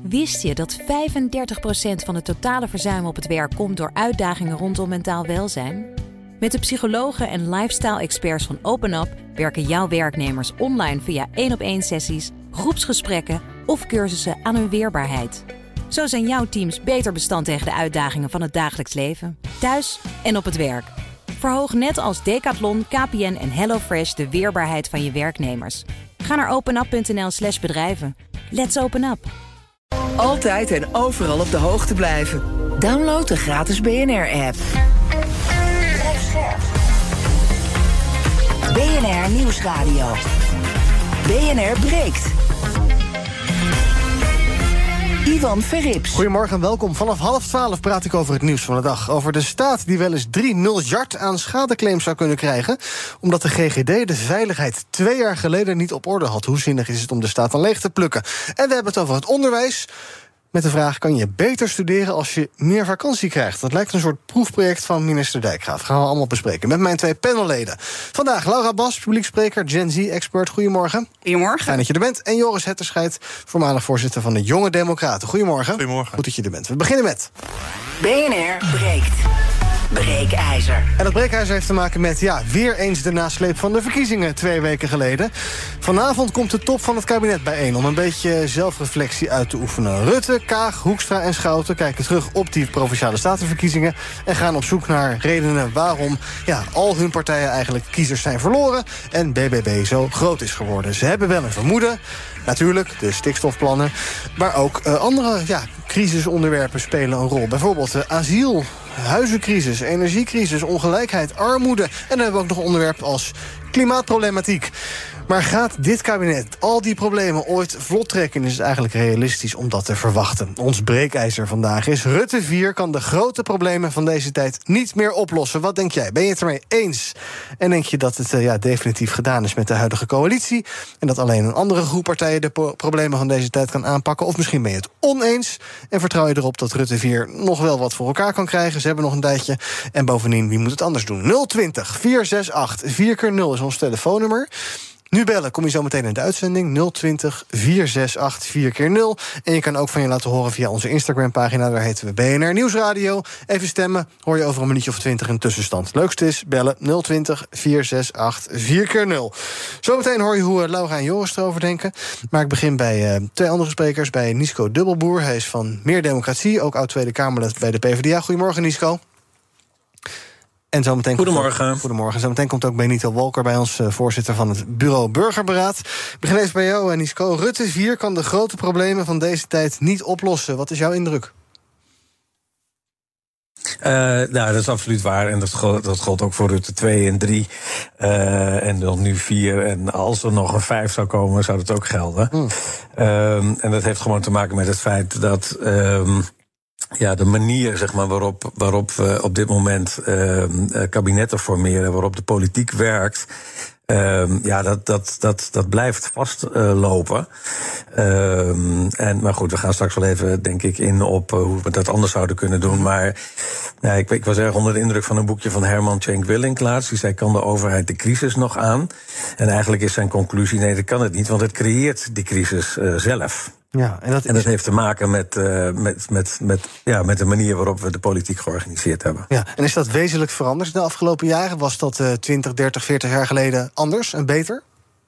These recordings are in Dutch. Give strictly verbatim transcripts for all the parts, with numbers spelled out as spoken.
Wist je dat vijfendertig procent van het totale verzuim op het werk komt door uitdagingen rondom mentaal welzijn? Met de psychologen en lifestyle-experts van OpenUp werken jouw werknemers online via één-op-één sessies, groepsgesprekken of cursussen aan hun weerbaarheid. Zo zijn jouw teams beter bestand tegen de uitdagingen van het dagelijks leven, thuis en op het werk. Verhoog net als Decathlon, K P N en HelloFresh de weerbaarheid van je werknemers. Ga naar openup.nl slash bedrijven. Let's open up. Altijd en overal op de hoogte blijven. Download de gratis B N R-app. B N R Nieuwsradio. B N R breekt. Ivan Verrips. Goedemorgen en welkom. Vanaf half twaalf praat ik over het nieuws van de dag. Over de staat die wel eens drie miljard aan schadeclaims zou kunnen krijgen, omdat de G G D de veiligheid twee jaar geleden niet op orde had. Hoe zinnig is het om de staat dan leeg te plukken? En we hebben het over het onderwijs. Met de vraag, kan je beter studeren als je meer vakantie krijgt? Dat lijkt een soort proefproject van minister Dijkgraaf. Gaan we allemaal bespreken met mijn twee panelleden. Vandaag Laura Bas, publiekspreker, Gen Z-expert. Goedemorgen. Goedemorgen. Fijn dat je er bent. En Joris Hetterscheid, voormalig voorzitter van de Jonge Democraten. Goedemorgen. Goedemorgen. Goed dat je er bent. We beginnen met B N R breekt. Breekijzer. En dat breekijzer heeft te maken met, ja, weer eens de nasleep van de verkiezingen twee weken geleden. Vanavond komt de top van het kabinet bijeen om een beetje zelfreflectie uit te oefenen. Rutte, Kaag, Hoekstra en Schouten kijken terug op die Provinciale Statenverkiezingen en gaan op zoek naar redenen waarom, ja, al hun partijen eigenlijk kiezers zijn verloren en B B B zo groot is geworden. Ze hebben wel een vermoeden, natuurlijk, de stikstofplannen, maar ook uh, andere, ja, crisisonderwerpen spelen een rol. Bijvoorbeeld uh, asiel, huizencrisis, energiecrisis, ongelijkheid, armoede. En dan hebben we ook nog onderwerpen als klimaatproblematiek. Maar gaat dit kabinet al die problemen ooit vlot trekken? Is het eigenlijk realistisch om dat te verwachten? Ons breekijzer vandaag is: Rutte vier kan de grote problemen van deze tijd niet meer oplossen. Wat denk jij? Ben je het ermee eens? En denk je dat het uh, ja, definitief gedaan is met de huidige coalitie en dat alleen een andere groep partijen de po- problemen van deze tijd kan aanpakken? Of misschien ben je het oneens en vertrouw je erop dat Rutte vier nog wel wat voor elkaar kan krijgen? Ze hebben nog een tijdje. En bovendien, wie moet het anders doen? nul twintig, vier zes acht, vier keer nul is ons telefoonnummer. Nu bellen, kom je zo meteen in de uitzending. nul twintig, vier zes acht, vier keer nul. En je kan ook van je laten horen via onze Instagram-pagina. Daar heten we B N R Nieuwsradio. Even stemmen, hoor je over een minuutje of twintig een tussenstand. Leukste is bellen nul twintig, vier zes acht, vier keer nul. Zometeen hoor je hoe Laura en Joris erover denken. Maar ik begin bij uh, twee andere sprekers. Bij Nico Dubbelboer. Hij is van Meer Democratie, ook oud-Tweede Kamerlid bij de P v d A. Goedemorgen, Nico. En zo meteen goedemorgen. Komt, goedemorgen. Zometeen komt ook Benito Walker bij ons, uh, voorzitter van het Bureau Burgerberaad. Ik begin even bij jou, uh, Nisco. Rutte vier kan de grote problemen van deze tijd niet oplossen. Wat is jouw indruk? Uh, nou, dat is absoluut waar. En dat gold, dat gold ook voor Rutte twee en drie. Uh, en dan nu vier. En als er nog een vijf zou komen, zou dat ook gelden. Hmm. Uh, en dat heeft gewoon te maken met het feit dat Uh, Ja, de manier, zeg maar, waarop, waarop we op dit moment uh, kabinetten formeren, waarop de politiek werkt, uh, ja, dat, dat, dat, dat blijft vastlopen. Uh, en, maar goed, we gaan straks wel even, denk ik, in op uh, hoe we dat anders zouden kunnen doen. Maar ja, ik, ik was erg onder de indruk van een boekje van Herman Tjenk Willink laatst. Die zei, kan de overheid de crisis nog aan? En eigenlijk is zijn conclusie, nee, dat kan het niet, want het creëert die crisis uh, zelf. Ja, en dat, en dat heeft te maken met, uh, met, met, met, ja, met de manier waarop we de politiek georganiseerd hebben. Ja, en is dat wezenlijk veranderd de afgelopen jaren? Was dat uh, twintig, dertig, veertig jaar geleden anders en beter?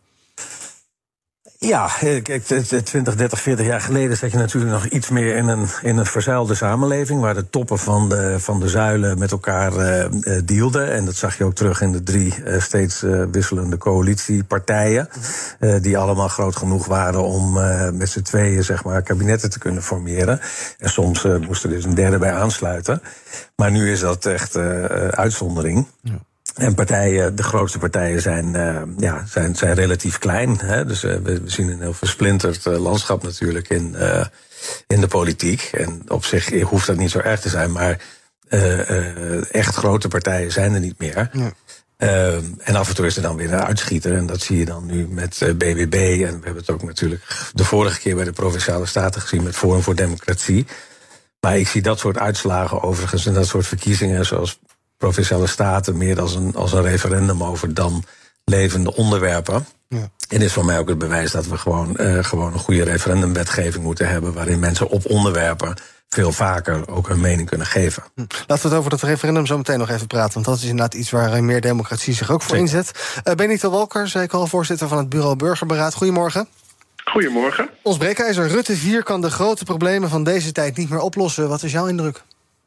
Ja, twintig, dertig, veertig jaar geleden zat je natuurlijk nog iets meer in een, in een verzuilde samenleving, waar de toppen van de, van de zuilen met elkaar uh, dealden. En dat zag je ook terug in de drie uh, steeds uh, wisselende coalitiepartijen, uh, die allemaal groot genoeg waren om uh, met z'n tweeën, zeg maar, kabinetten te kunnen formeren. En soms uh, moest er dus een derde bij aansluiten. Maar nu is dat echt uh, uitzondering. Ja. En partijen, de grootste partijen zijn, uh, ja, zijn, zijn relatief klein. Hè? Dus uh, we zien een heel versplinterd uh, landschap natuurlijk in, uh, in de politiek. En op zich hoeft dat niet zo erg te zijn, maar uh, uh, echt grote partijen zijn er niet meer. Ja. Uh, en af en toe is er dan weer een uitschieter. En dat zie je dan nu met uh, B B B. En we hebben het ook natuurlijk de vorige keer bij de Provinciale Staten gezien met Forum voor Democratie. Maar ik zie dat soort uitslagen overigens en dat soort verkiezingen zoals Provinciale Staten meer als een, als een referendum over dan levende onderwerpen. Ja. En is voor mij ook het bewijs dat we gewoon, uh, gewoon een goede referendumwetgeving moeten hebben, waarin mensen op onderwerpen veel vaker ook hun mening kunnen geven. Hm. Laten we het over dat referendum zo meteen nog even praten, want dat is inderdaad iets waar meer democratie zich ook voor Zeker. inzet. Uh, Benito Walker, zei ik al, voorzitter van het Bureau Burgerberaad. Goedemorgen. Goedemorgen. Ons breekijzer Rutte vier kan de grote problemen van deze tijd niet meer oplossen. Wat is jouw indruk?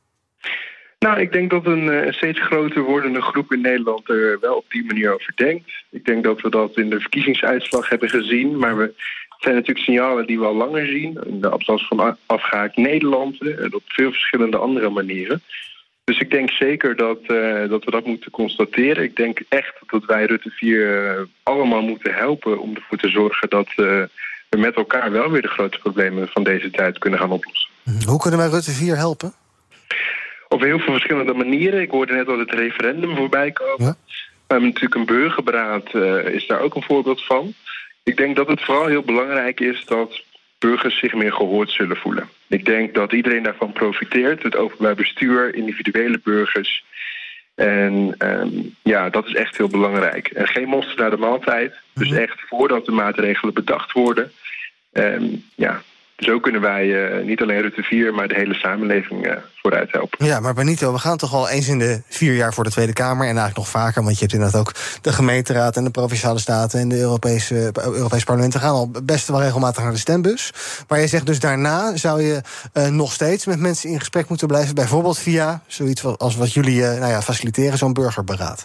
Nou, ik denk dat een, een steeds groter wordende groep in Nederland er wel op die manier over denkt. Ik denk dat we dat in de verkiezingsuitslag hebben gezien, maar we, het zijn natuurlijk signalen die we al langer zien. In de atlas van Afgehaakt Nederland en op veel verschillende andere manieren. Dus ik denk zeker dat, uh, dat we dat moeten constateren. Ik denk echt dat wij Rutte vier uh, allemaal moeten helpen om ervoor te zorgen dat uh, we met elkaar wel weer de grote problemen van deze tijd kunnen gaan oplossen. Hoe kunnen wij Rutte vier helpen? Op heel veel verschillende manieren. Ik hoorde net al het referendum voorbij komen. Ja. We hebben natuurlijk een burgerberaad, uh, is daar ook een voorbeeld van. Ik denk dat het vooral heel belangrijk is dat burgers zich meer gehoord zullen voelen. Ik denk dat iedereen daarvan profiteert. Het openbaar bestuur, individuele burgers. En um, ja, dat is echt heel belangrijk. En geen monster naar de maaltijd. Dus echt voordat de maatregelen bedacht worden. Um, ja, zo kunnen wij uh, niet alleen Rutte vier, maar de hele samenleving uh, vooruit helpen. Ja, maar Benito, we gaan toch al eens in de vier jaar voor de Tweede Kamer, en eigenlijk nog vaker, want je hebt inderdaad ook de gemeenteraad en de Provinciale Staten en de Europese, Europese parlementen gaan al best wel regelmatig naar de stembus. Maar je zegt dus daarna zou je uh, nog steeds met mensen in gesprek moeten blijven, bijvoorbeeld via zoiets als wat jullie uh, nou ja, faciliteren, zo'n burgerberaad.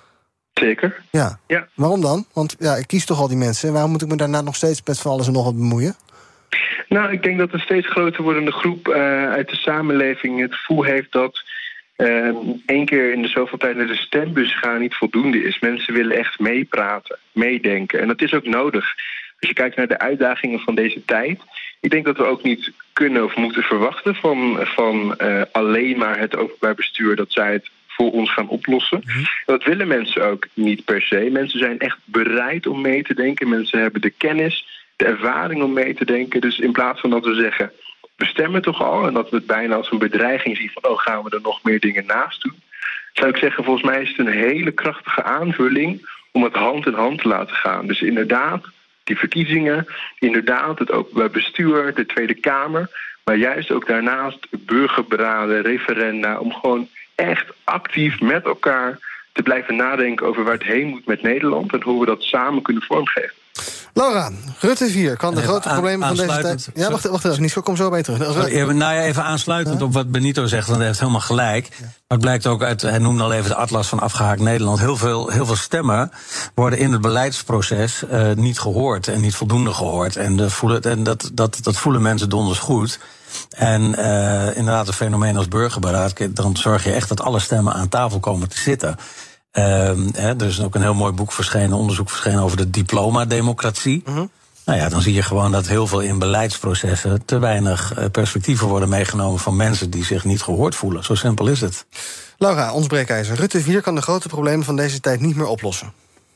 Zeker. Ja. ja. Waarom dan? Want ja, ik kies toch al die mensen. Waarom moet ik me daarna nog steeds met van alles en nog wat bemoeien? Nou, ik denk dat een steeds groter wordende groep uh, uit de samenleving het gevoel heeft dat uh, één keer in de zoveel tijd naar de stembus gaan niet voldoende is. Mensen willen echt meepraten, meedenken. En dat is ook nodig. Als je kijkt naar de uitdagingen van deze tijd, ik denk dat we ook niet kunnen of moeten verwachten van, van uh, alleen maar het openbaar bestuur dat zij het voor ons gaan oplossen. Mm-hmm. Dat willen mensen ook niet per se. Mensen zijn echt bereid om mee te denken. Mensen hebben de kennis, de ervaring om mee te denken. Dus in plaats van dat we zeggen, we stemmen toch al, en dat we het bijna als een bedreiging zien van, oh, gaan we er nog meer dingen naast doen, zou ik zeggen, volgens mij is het een hele krachtige aanvulling om het hand in hand te laten gaan. Dus inderdaad, die verkiezingen, inderdaad het openbaar bestuur, de Tweede Kamer, maar juist ook daarnaast burgerberaden, referenda, om gewoon echt actief met elkaar te blijven nadenken over waar het heen moet met Nederland en hoe we dat samen kunnen vormgeven. Laura, Rutte vier kan de even grote aan, problemen van deze tijd... Ja, wacht, wacht even, niet zo, kom zo bij terug. Sorry, nou ja, even aansluitend ja? op wat Benito zegt, want hij heeft helemaal gelijk. Ja. Maar het blijkt ook uit, hij noemde al even de atlas van Afgehaakt Nederland, heel veel, heel veel stemmen worden in het beleidsproces uh, niet gehoord en niet voldoende gehoord. En, de voelen, en dat, dat, dat voelen mensen donders goed. En uh, inderdaad, een fenomeen als burgerberaad, dan zorg je echt dat alle stemmen aan tafel komen te zitten. Uh, hè, er is ook een heel mooi boek verschenen, onderzoek verschenen over de diploma-democratie. Uh-huh. Nou ja, dan zie je gewoon dat heel veel in beleidsprocessen te weinig uh, perspectieven worden meegenomen van mensen die zich niet gehoord voelen. Zo simpel is het. Laura, ons breekijzer. Rutte vier kan de grote problemen van deze tijd niet meer oplossen.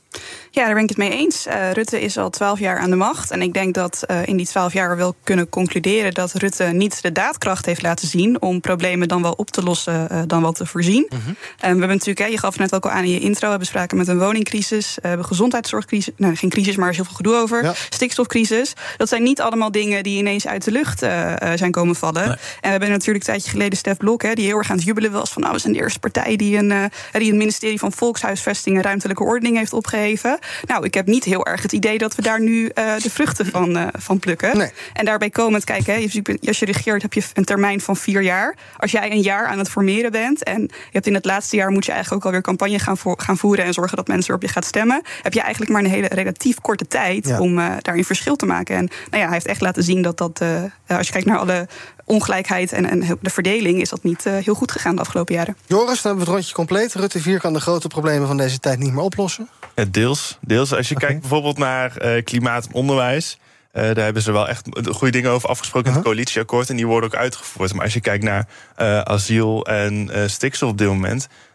Ja, daar ben ik het mee eens. Uh, Rutte is al twaalf jaar aan de macht. En ik denk dat uh, in die twaalf jaar we wel kunnen concluderen dat Rutte niet de daadkracht heeft laten zien om problemen dan wel op te lossen, uh, dan wel te voorzien. Uh-huh. Um, we hebben natuurlijk, hè, je gaf het net ook al aan in je intro, we hebben sprake met een woningcrisis, we hebben gezondheidszorgcrisis, nou geen crisis, maar er is heel veel gedoe over. Ja. Stikstofcrisis. Dat zijn niet allemaal dingen die ineens uit de lucht uh, zijn komen vallen. Nee. En we hebben natuurlijk een tijdje geleden Stef Blok, hè, die heel erg aan het jubelen was van, nou, we zijn de eerste partij die een, uh, die het ministerie van Volkshuisvesting en Ruimtelijke Ordening heeft opgeheven. Nou, ik heb niet heel erg het idee dat we daar nu uh, de vruchten van, uh, van plukken. Nee. En daarbij komend, kijk, hè, als je regeert heb je een termijn van vier jaar. Als jij een jaar aan het formeren bent en je hebt in het laatste jaar moet je eigenlijk ook alweer campagne gaan, vo- gaan voeren en zorgen dat mensen op je gaat stemmen, heb je eigenlijk maar een hele relatief korte tijd ja. om uh, daarin verschil te maken. En nou ja, hij heeft echt laten zien dat dat, uh, als je kijkt naar alle ongelijkheid en, en de verdeling, is dat niet uh, heel goed gegaan de afgelopen jaren. Joris, dan hebben we het rondje compleet. Rutte vier kan de grote problemen van deze tijd niet meer oplossen. Ja, deels, deels. Als je okay. kijkt bijvoorbeeld naar uh, klimaat en onderwijs, Uh, daar hebben ze wel echt goede dingen over afgesproken uh-huh. in het coalitieakkoord en die worden ook uitgevoerd. Maar als je kijkt naar uh, asiel en uh, stikstof op dit moment,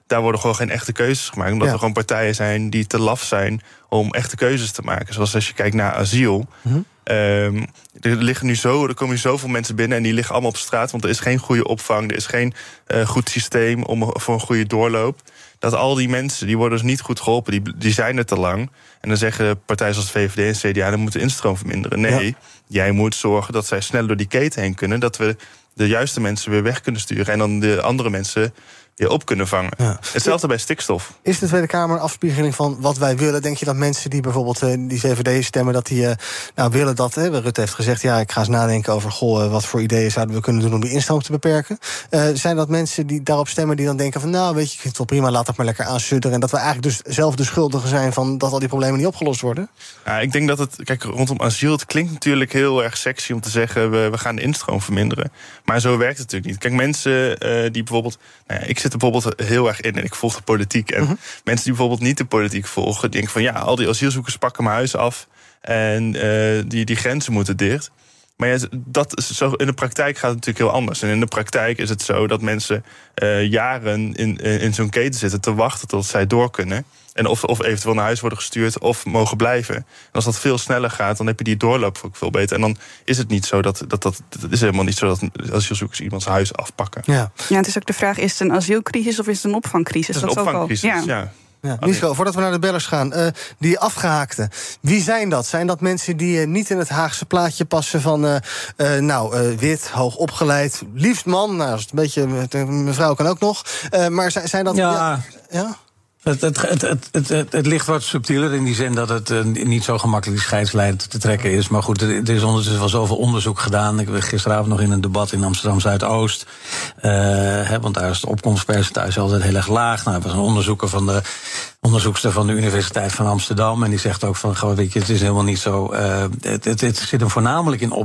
daar worden gewoon geen echte keuzes gemaakt. Omdat ja. er gewoon partijen zijn die te laf zijn om echte keuzes te maken. Zoals als je kijkt naar asiel. Mm-hmm. Um, er, liggen nu zo, er komen nu zoveel mensen binnen en die liggen allemaal op straat. Want er is geen goede opvang, er is geen uh, goed systeem om, voor een goede doorloop. Dat al die mensen, die worden dus niet goed geholpen, die, die zijn er te lang. En dan zeggen partijen zoals de V V D en C D A, dan moeten de instroom verminderen. Nee, ja. jij moet zorgen dat zij sneller door die keten heen kunnen, dat we de juiste mensen weer weg kunnen sturen en dan de andere mensen weer op kunnen vangen. Ja. Hetzelfde bij stikstof. Is de Tweede Kamer een afspiegeling van wat wij willen? Denk je dat mensen die bijvoorbeeld uh, die V V D stemmen, dat die uh, nou willen dat, hè, Rutte heeft gezegd, ja, ik ga eens nadenken over, goh, wat voor ideeën zouden we kunnen doen om die instroom te beperken? Uh, zijn dat mensen die daarop stemmen die dan denken van, nou, weet je, ik vind het wel prima, laat dat maar lekker aansudderen, en dat we eigenlijk dus zelf de schuldigen zijn van dat al die problemen niet opgelost worden? Ja, ik denk dat het, kijk, rondom asiel, het klinkt natuurlijk heel erg sexy om te zeggen, we, we gaan de instroom verminderen. Maar zo werkt het natuurlijk niet. Kijk, mensen uh, die bijvoorbeeld, nou ja, ik zit er bijvoorbeeld heel erg in en ik volg de politiek. En uh-huh. mensen die bijvoorbeeld niet de politiek volgen, denken van ja, al die asielzoekers pakken mijn huis af en uh, die, die grenzen moeten dicht. Maar ja, dat is zo, in de praktijk gaat het natuurlijk heel anders. En in de praktijk is het zo dat mensen uh, jaren in, in zo'n keten zitten te wachten tot zij door kunnen. En of, of eventueel naar huis worden gestuurd of mogen blijven. En als dat veel sneller gaat, dan heb je die doorloop ook veel beter. En dan is het niet zo dat dat, dat, dat is helemaal niet zo dat asielzoekers iemands huis afpakken. Ja. ja, het is ook de vraag, is het een asielcrisis of is het een opvangcrisis? Het is een dat opvangcrisis, ook al, ja. ja. Ja, Michel, voordat we naar de bellers gaan, uh, die afgehaakten, wie zijn dat? Zijn dat mensen die uh, niet in het Haagse plaatje passen van uh, uh, nou, uh, wit, hoog opgeleid, liefst man, nou, een beetje, mevrouw kan ook nog, uh, maar zijn, zijn dat... Ja, ja, ja? Het, het, het, het, het, het, het ligt wat subtieler in die zin dat het uh, niet zo gemakkelijk die scheidslijn te trekken is. Maar goed, er, er is ondertussen wel zoveel onderzoek gedaan. Ik was gisteravond nog in een debat in Amsterdam Zuidoost. Uh, hè, want daar is het opkomstpercentage altijd heel erg laag. Nou, er was een onderzoeker van de onderzoekster van de Universiteit van Amsterdam. En die zegt ook van, weet je, het is helemaal niet zo. Uh, het, het, het zit hem voornamelijk in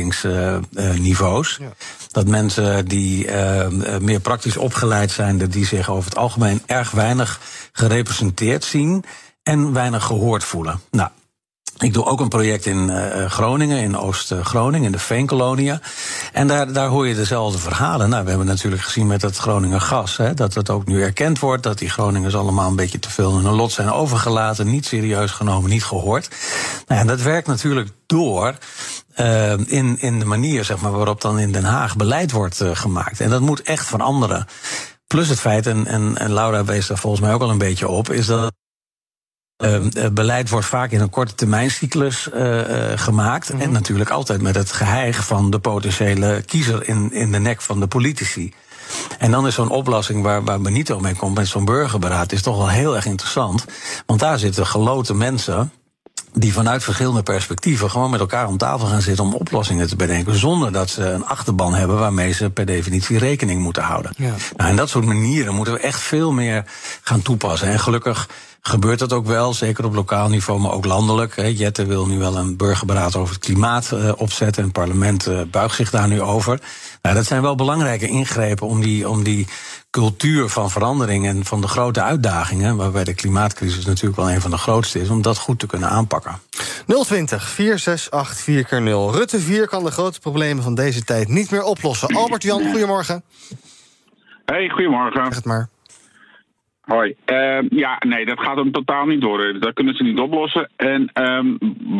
opleidingsniveaus. Uh, uh, ja. Dat mensen die uh, meer praktisch opgeleid zijn, dat die zich over het algemeen erg weinig gerepresenteerd zien en weinig gehoord voelen. Nou, ik doe ook een project in uh, Groningen, in Oost-Groningen, in de Veenkolonia. En daar, daar hoor je dezelfde verhalen. Nou, we hebben natuurlijk gezien met het Groninger gas, hè, dat het ook nu erkend wordt, dat die Groningers allemaal een beetje te veel in hun lot zijn overgelaten, niet serieus genomen, niet gehoord. Nou, en dat werkt natuurlijk door uh, in, in de manier, zeg maar, waarop dan in Den Haag beleid wordt uh, gemaakt. En dat moet echt veranderen. Plus het feit, en, en, en Laura wees daar volgens mij ook al een beetje op, is dat Uh, beleid wordt vaak in een korte termijncyclus uh, uh, gemaakt. Mm-hmm. En natuurlijk altijd met het geheig van de potentiële kiezer in, in de nek van de politici. En dan is zo'n oplossing waar, waar Benito mee komt met zo'n burgerberaad is toch wel heel erg interessant. Want daar zitten geloten mensen die vanuit verschillende perspectieven gewoon met elkaar om tafel gaan zitten om oplossingen te bedenken, zonder dat ze een achterban hebben waarmee ze per definitie rekening moeten houden. Ja. Nou, en dat soort manieren moeten we echt veel meer gaan toepassen. En gelukkig gebeurt dat ook wel, zeker op lokaal niveau, maar ook landelijk. Hè. Jette wil nu wel een burgerberaad over het klimaat uh, opzetten. En het parlement uh, buigt zich daar nu over. Nou, dat zijn wel belangrijke ingrepen om die, om die cultuur van verandering en van de grote uitdagingen, waarbij de klimaatcrisis natuurlijk wel een van de grootste is, om dat goed te kunnen aanpakken. nul twintig, vier zes acht, vier keer nul. Rutte vier kan de grote problemen van deze tijd niet meer oplossen. Albert-Jan, goedemorgen. Hey, goedemorgen. Zeg het maar. Hoi. Uh, ja, nee, dat gaat hem totaal niet door. Dat kunnen ze niet oplossen. En um,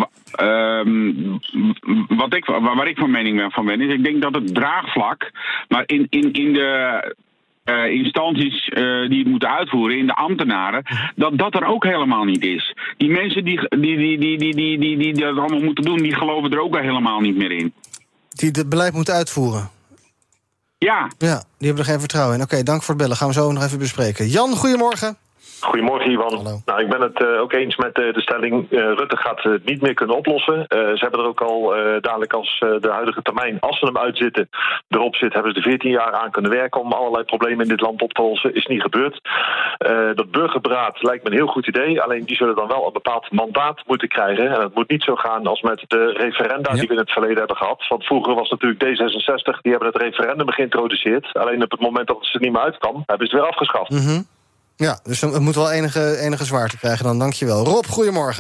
um, wat ik, waar ik van mening van ben, is ik denk dat het draagvlak, maar in, in, in de uh, instanties uh, die het moeten uitvoeren, in de ambtenaren, dat dat er ook helemaal niet is. Die mensen die, die, die, die, die, die, die, die dat allemaal moeten doen, die geloven er ook helemaal niet meer in. Die het beleid moeten uitvoeren? Ja. Ja, die hebben er geen vertrouwen in. Oké, okay, dank voor het bellen. Gaan we zo nog even bespreken. Jan, goedemorgen. Goedemorgen, Ivan. Hallo. Nou, ik ben het uh, ook eens met uh, de stelling, uh, Rutte gaat het uh, niet meer kunnen oplossen. Uh, ze hebben er ook al uh, dadelijk als uh, de huidige termijn, als ze hem uitzitten, erop zit, hebben ze er veertien jaar aan kunnen werken om allerlei problemen in dit land op te lossen. Is niet gebeurd. Uh, dat burgerberaad lijkt me een heel goed idee, alleen die zullen dan wel een bepaald mandaat moeten krijgen. En het moet niet zo gaan als met de referenda ja. die we in het verleden hebben gehad. Want vroeger was natuurlijk D zesenzestig, die hebben het referendum geïntroduceerd. Alleen op het moment dat het er niet meer uit kan, hebben ze het weer afgeschaft. Mm-hmm. Ja, dus het moet wel enige, enige zwaarte krijgen dan. Dankjewel. Rob, goedemorgen.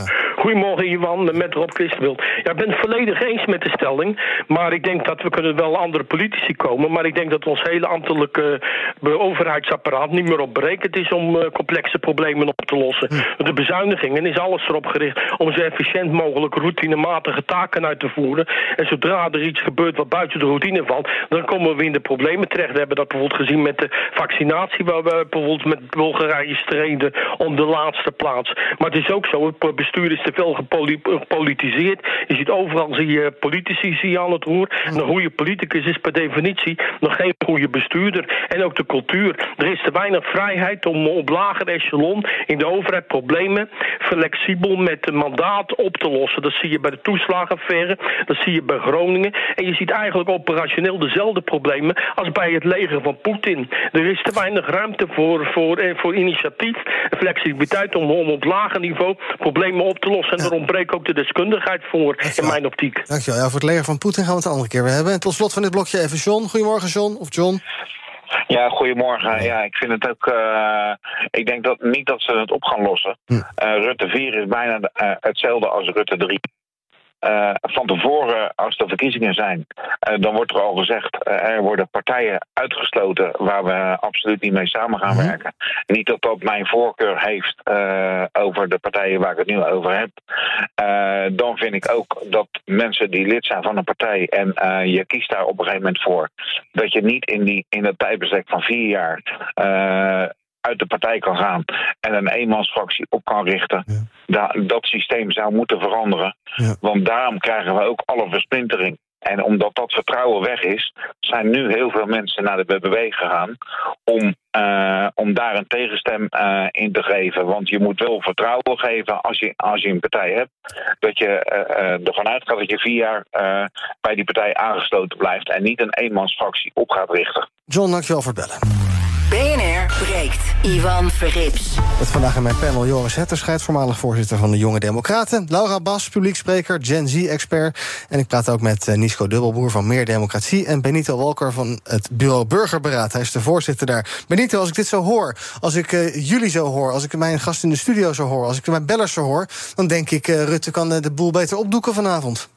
Goedemorgen, Iwan, met Rob Christenbult. Ja, ik ben het volledig eens met de stelling. Maar ik denk dat we kunnen wel andere politici komen. Maar ik denk dat ons hele ambtelijke uh, overheidsapparaat niet meer op berekend is om uh, complexe problemen op te lossen. Hm. De bezuinigingen is alles erop gericht om zo efficiënt mogelijk routinematige taken uit te voeren. En zodra er iets gebeurt wat buiten de routine valt, dan komen we in de problemen terecht. We hebben dat bijvoorbeeld gezien met de vaccinatie, waar we bijvoorbeeld met Bulgarije streden om de laatste plaats. Maar het is ook zo, het bestuur is te veel gepolitiseerd. Je ziet overal zie je politici zie je aan het roer. En een goede politicus is per definitie nog geen goede bestuurder. En ook de cultuur. Er is te weinig vrijheid om op lager echelon in de overheid problemen flexibel met een mandaat op te lossen. Dat zie je bij de toeslagenaffaire, dat zie je bij Groningen. En je ziet eigenlijk operationeel dezelfde problemen als bij het leger van Poetin. Er is te weinig ruimte voor, voor, voor initiatief, flexibiliteit om, om op lager niveau problemen op te lossen. En ja. er ontbreekt ook de deskundigheid voor, Dankjewel. in mijn optiek. Dankjewel. Ja, voor het leger van Poetin gaan we het een andere keer weer hebben. En tot slot van dit blokje even John. Goedemorgen John, of John. Ja, goedemorgen. Ja, ik vind het ook. Uh, ik denk dat niet dat ze het op gaan lossen. Hm. Uh, Rutte vier is bijna uh, hetzelfde als Rutte drie. Uh, van tevoren, als er verkiezingen zijn, uh, dan wordt er al gezegd, uh, er worden partijen uitgesloten waar we absoluut niet mee samen gaan mm-hmm. werken. Niet dat dat mijn voorkeur heeft uh, over de partijen waar ik het nu over heb. Uh, dan vind ik ook dat mensen die lid zijn van een partij en uh, je kiest daar op een gegeven moment voor, dat je niet in, die, in het tijdbestek van vier jaar Uh, uit de partij kan gaan en een eenmansfractie op kan richten. Ja. Da- dat systeem zou moeten veranderen. Ja. Want daarom krijgen we ook alle versplintering. En omdat dat vertrouwen weg is, zijn nu heel veel mensen naar de B B W gegaan om, uh, om daar een tegenstem uh, in te geven. Want je moet wel vertrouwen geven als je, als je een partij hebt, dat je uh, uh, ervan uitgaat dat je vier jaar uh, bij die partij aangesloten blijft en niet een eenmansfractie op gaat richten. John, dankjewel voor het bellen. B N R breekt. Ivan Verrips. Met vandaag in mijn panel Joris Hetterscheid, voormalig voorzitter van de Jonge Democraten. Laura Bas, publiekspreker, Gen Z-expert. En ik praat ook met uh, Nico Dubbelboer van Meer Democratie. En Benito Walker van het bureau Burgerberaad. Hij is de voorzitter daar. Benito, als ik dit zo hoor, als ik uh, jullie zo hoor, als ik mijn gast in de studio zo hoor, als ik mijn bellers zo hoor, dan denk ik, uh, Rutte kan uh, de boel beter opdoeken vanavond.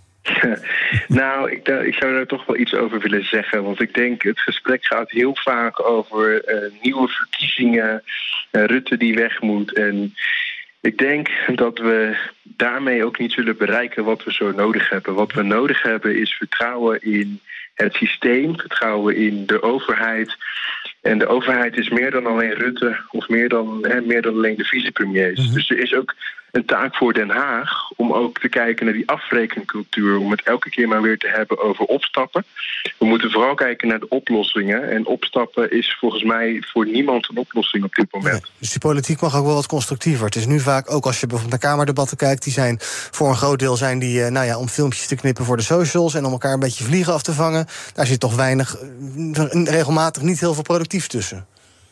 Nou, ik, ik zou daar toch wel iets over willen zeggen. Want ik denk, het gesprek gaat heel vaak over uh, nieuwe verkiezingen, uh, Rutte die weg moet. En ik denk dat we daarmee ook niet zullen bereiken wat we zo nodig hebben. Wat we nodig hebben is vertrouwen in het systeem, vertrouwen in de overheid. En de overheid is meer dan alleen Rutte of meer dan, hè, meer dan alleen de vicepremiers. Mm-hmm. Dus er is ook een taak voor Den Haag om ook te kijken naar die afrekencultuur, om het elke keer maar weer te hebben over opstappen. We moeten vooral kijken naar de oplossingen. En opstappen is volgens mij voor niemand een oplossing op dit moment. Nee, dus die politiek mag ook wel wat constructiever. Het is nu vaak, ook als je bijvoorbeeld naar kamerdebatten kijkt, die zijn voor een groot deel zijn die, nou ja, om filmpjes te knippen voor de socials en om elkaar een beetje vliegen af te vangen. Daar zit toch weinig, regelmatig niet heel veel productief tussen.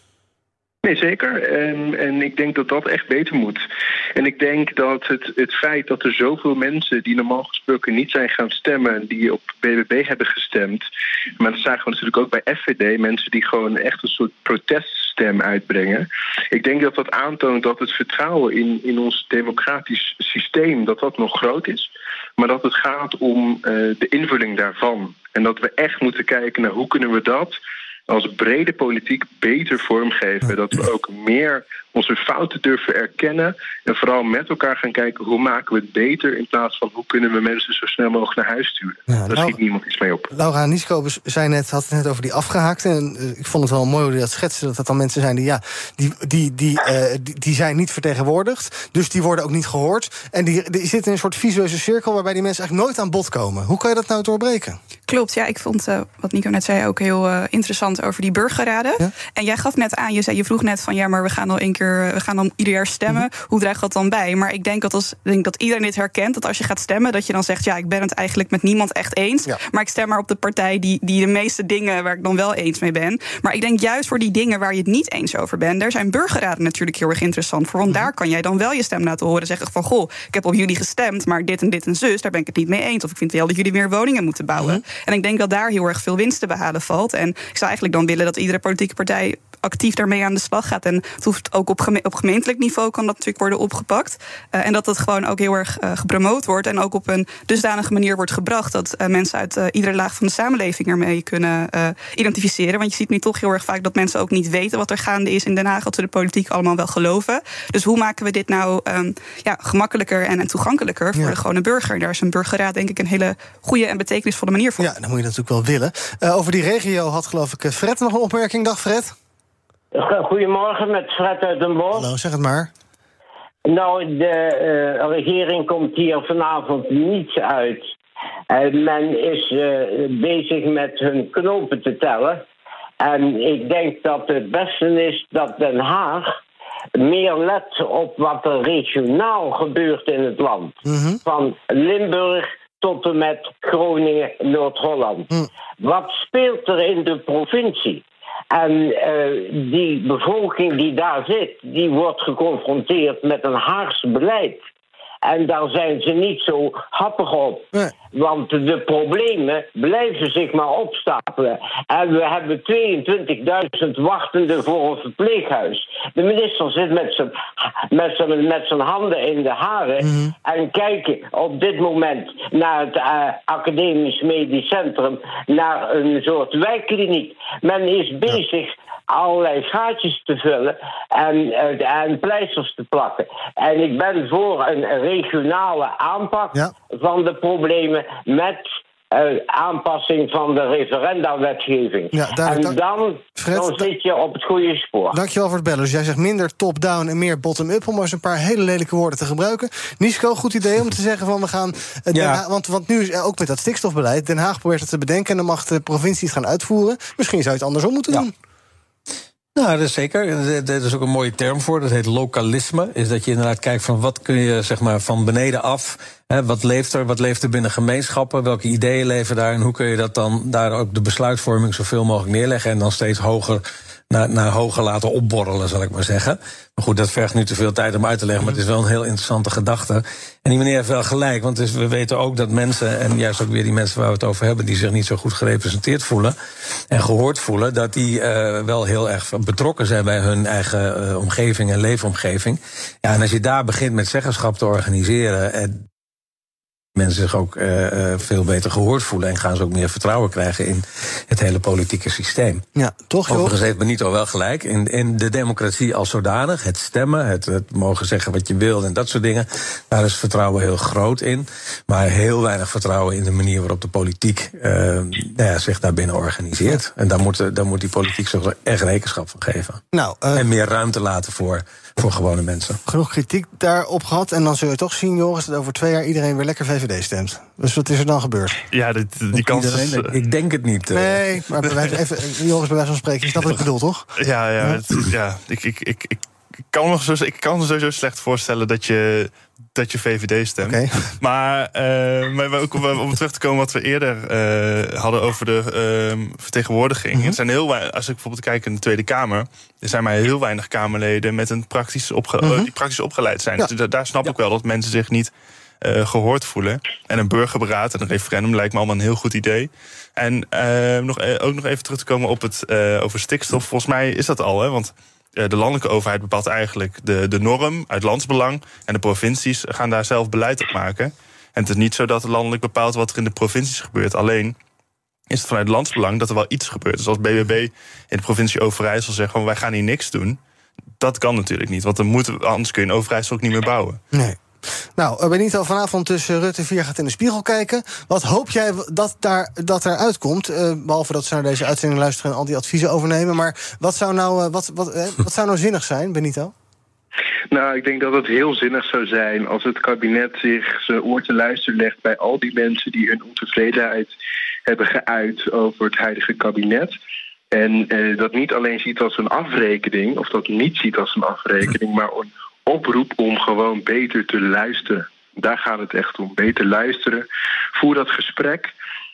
Nee, zeker. En, en ik denk dat dat echt beter moet. En ik denk dat het, het feit dat er zoveel mensen die normaal gesproken niet zijn gaan stemmen, die op B B B hebben gestemd, maar dat zagen we natuurlijk ook bij F V D, mensen die gewoon echt een soort proteststem uitbrengen. Ik denk dat dat aantoont dat het vertrouwen in, in ons democratisch systeem, dat dat nog groot is, maar dat het gaat om uh, de invulling daarvan. En dat we echt moeten kijken naar hoe kunnen we dat als brede politiek beter vormgeven. Dat we ook meer onze fouten durven erkennen en vooral met elkaar gaan kijken hoe maken we het beter in plaats van hoe kunnen we mensen zo snel mogelijk naar huis sturen. Ja, Daar Laura, schiet niemand iets mee op. Laura Nico zei net, had het net over die afgehaakte. En uh, ik vond het wel mooi hoe hij dat schetste, dat dat dan mensen zijn die ja, die, die, die, uh, die, die zijn niet vertegenwoordigd, dus die worden ook niet gehoord. En die, die zitten in een soort visueuze cirkel waarbij die mensen eigenlijk nooit aan bod komen. Hoe kan je dat nou doorbreken? Klopt, ja, ik vond uh, wat Nico net zei ook heel uh, interessant over die burgerraden. Ja? En jij gaf net aan, je, zei, je vroeg net van ja, maar we gaan al één keer, we gaan dan ieder jaar stemmen. Mm-hmm. Hoe draagt dat dan bij? Maar ik denk dat als denk dat iedereen dit herkent, dat als je gaat stemmen, dat je dan zegt, ja, ik ben het eigenlijk met niemand echt eens. Ja. Maar ik stem maar op de partij die, die de meeste dingen waar ik dan wel eens mee ben. Maar ik denk juist voor die dingen waar je het niet eens over bent, daar zijn burgerraden natuurlijk heel erg interessant voor. Want mm-hmm. daar kan jij dan wel je stem laten horen. Zeggen van, goh, ik heb op jullie gestemd, maar dit en dit en zus, daar ben ik het niet mee eens. Of ik vind wel dat jullie meer woningen moeten bouwen. Mm-hmm. En ik denk dat daar heel erg veel winst te behalen valt. En ik zou eigenlijk dan willen dat iedere politieke partij actief daarmee aan de slag gaat. En het hoeft ook op, geme- op gemeentelijk niveau kan dat natuurlijk worden opgepakt. Uh, en dat dat gewoon ook heel erg uh, gepromoot wordt. En ook op een dusdanige manier wordt gebracht dat uh, mensen uit uh, iedere laag van de samenleving ermee kunnen uh, identificeren. Want je ziet nu toch heel erg vaak dat mensen ook niet weten wat er gaande is in Den Haag, wat we de politiek allemaal wel geloven. Dus hoe maken we dit nou um, ja, gemakkelijker en, en toegankelijker voor ja. de gewone burger? Daar is een burgerraad denk ik een hele goede en betekenisvolle manier voor. Ja, dan moet je natuurlijk wel willen. Uh, over die regio had geloof ik Fred nog een opmerking. Dag Fred. Goedemorgen, met Fred uit Den Bosch. Hallo, zeg het maar. Nou, de uh, regering komt hier vanavond niets uit. Uh, men is uh, bezig met hun knopen te tellen. En ik denk dat het beste is dat Den Haag meer let op wat er regionaal gebeurt in het land. Mm-hmm. Van Limburg tot en met Groningen, Noord-Holland. Mm. Wat speelt er in de provincie? En uh, die bevolking die daar zit, die wordt geconfronteerd met een Haags beleid. En daar zijn ze niet zo happig op. Nee. Want de problemen blijven zich maar opstapelen. En we hebben tweeëntwintigduizend wachtenden voor een verpleeghuis. De minister zit met zijn, met zijn, met zijn handen in de haren. Mm-hmm. En kijken op dit moment naar het uh, Academisch Medisch Centrum, naar een soort wijkkliniek. Men is bezig ja. allerlei gaatjes te vullen en, uh, en pleisters te plakken. En ik ben voor een regionale aanpak ja. van de problemen met uh, aanpassing van de referendawetgeving. Ja, en dan, Fred, dan zit je op het goede spoor. Dankjewel voor het bellen. Dus jij zegt minder top-down en meer bottom-up, om maar eens een paar hele lelijke woorden te gebruiken. Nisco, goed idee om te zeggen van we gaan... Uh, ja. Haag, want, want nu is ook met dat stikstofbeleid, Den Haag probeert het te bedenken en dan mag de provincie het gaan uitvoeren. Misschien zou je het andersom moeten ja. doen. Nou, dat is zeker. Er is ook een mooie term voor. Dat heet lokalisme. Is dat je inderdaad kijkt van wat kun je zeg maar van beneden af. Hè, wat leeft er? Wat leeft er binnen gemeenschappen? Welke ideeën leven daar? En hoe kun je dat dan daar ook de besluitvorming zoveel mogelijk neerleggen en dan steeds hoger naar, naar hoger laten opborrelen, zal ik maar zeggen. Maar goed, dat vergt nu te veel tijd om uit te leggen, maar het is wel een heel interessante gedachte. En die meneer heeft wel gelijk, want dus we weten ook dat mensen, en juist ook weer die mensen waar we het over hebben, die zich niet zo goed gerepresenteerd voelen en gehoord voelen, dat die uh, wel heel erg betrokken zijn bij hun eigen uh, omgeving en leefomgeving. Ja, en als je daar begint met zeggenschap te organiseren, en mensen zich ook uh, veel beter gehoord voelen en gaan ze ook meer vertrouwen krijgen in het hele politieke systeem. Ja, toch? Overigens heeft Benito wel gelijk. In, in de democratie als zodanig, het stemmen, het, het mogen zeggen wat je wil en dat soort dingen, daar is vertrouwen heel groot in. Maar heel weinig vertrouwen in de manier waarop de politiek uh, nou ja, zich daarbinnen organiseert. Ja. En daar moet, daar moet die politiek zich echt rekenschap van geven. Nou, uh, en meer ruimte laten voor, voor gewone mensen. Genoeg kritiek daarop gehad. En dan zul je toch zien, Joris, dat over twee jaar iedereen weer lekker V V D stemt. Dus wat is er dan gebeurd? Ja, die, die kans is... Uh... Ik denk het niet. Uh... Nee, maar bij wijze, even, Joris, bij wijze van spreken, je snapt wat ik bedoel, toch? Ja, ja, het, ja ik, ik, ik, ik, kan me zo, ik kan me sowieso slecht voorstellen dat je, dat je V V D stemt. Okay. Maar, uh, maar ook om terug te komen wat we eerder uh, hadden over de uh, vertegenwoordiging. Mm-hmm. Er zijn heel weinig, als ik bijvoorbeeld kijk in de Tweede Kamer, er zijn maar heel weinig Kamerleden met een praktisch opge- mm-hmm. die praktisch opgeleid zijn. Ja. Dus daar snap ja. ik wel dat mensen zich niet Uh, gehoord voelen. En een burgerberaad en een referendum lijkt me allemaal een heel goed idee. En uh, nog, uh, ook nog even terug te komen op het uh, over stikstof. Volgens mij is dat al, hè? Want uh, de landelijke overheid bepaalt eigenlijk de, de norm uit landsbelang. En de provincies gaan daar zelf beleid op maken. En het is niet zo dat het landelijk bepaalt wat er in de provincies gebeurt. Alleen is het vanuit landsbelang dat er wel iets gebeurt. Dus als B B B in de provincie Overijssel zegt van wij gaan hier niks doen, dat kan natuurlijk niet. Want dan moeten we, anders kun je in Overijssel ook niet meer bouwen. Nee. Nou, Benito, vanavond dus Rutte vier gaat in de spiegel kijken. Wat hoop jij dat daar dat er uitkomt? Uh, behalve dat ze naar deze uitzending luisteren en al die adviezen overnemen. Maar wat zou nou, uh, wat, wat, uh, wat zou nou zinnig zijn, Benito? Nou, ik denk dat het heel zinnig zou zijn als het kabinet zich zijn oor te luisteren legt bij al die mensen die hun ontevredenheid hebben geuit over het huidige kabinet. En uh, dat niet alleen ziet als een afrekening, of dat niet ziet als een afrekening, maar een oproep om gewoon beter te luisteren. Daar gaat het echt om. Beter luisteren. Voer dat gesprek.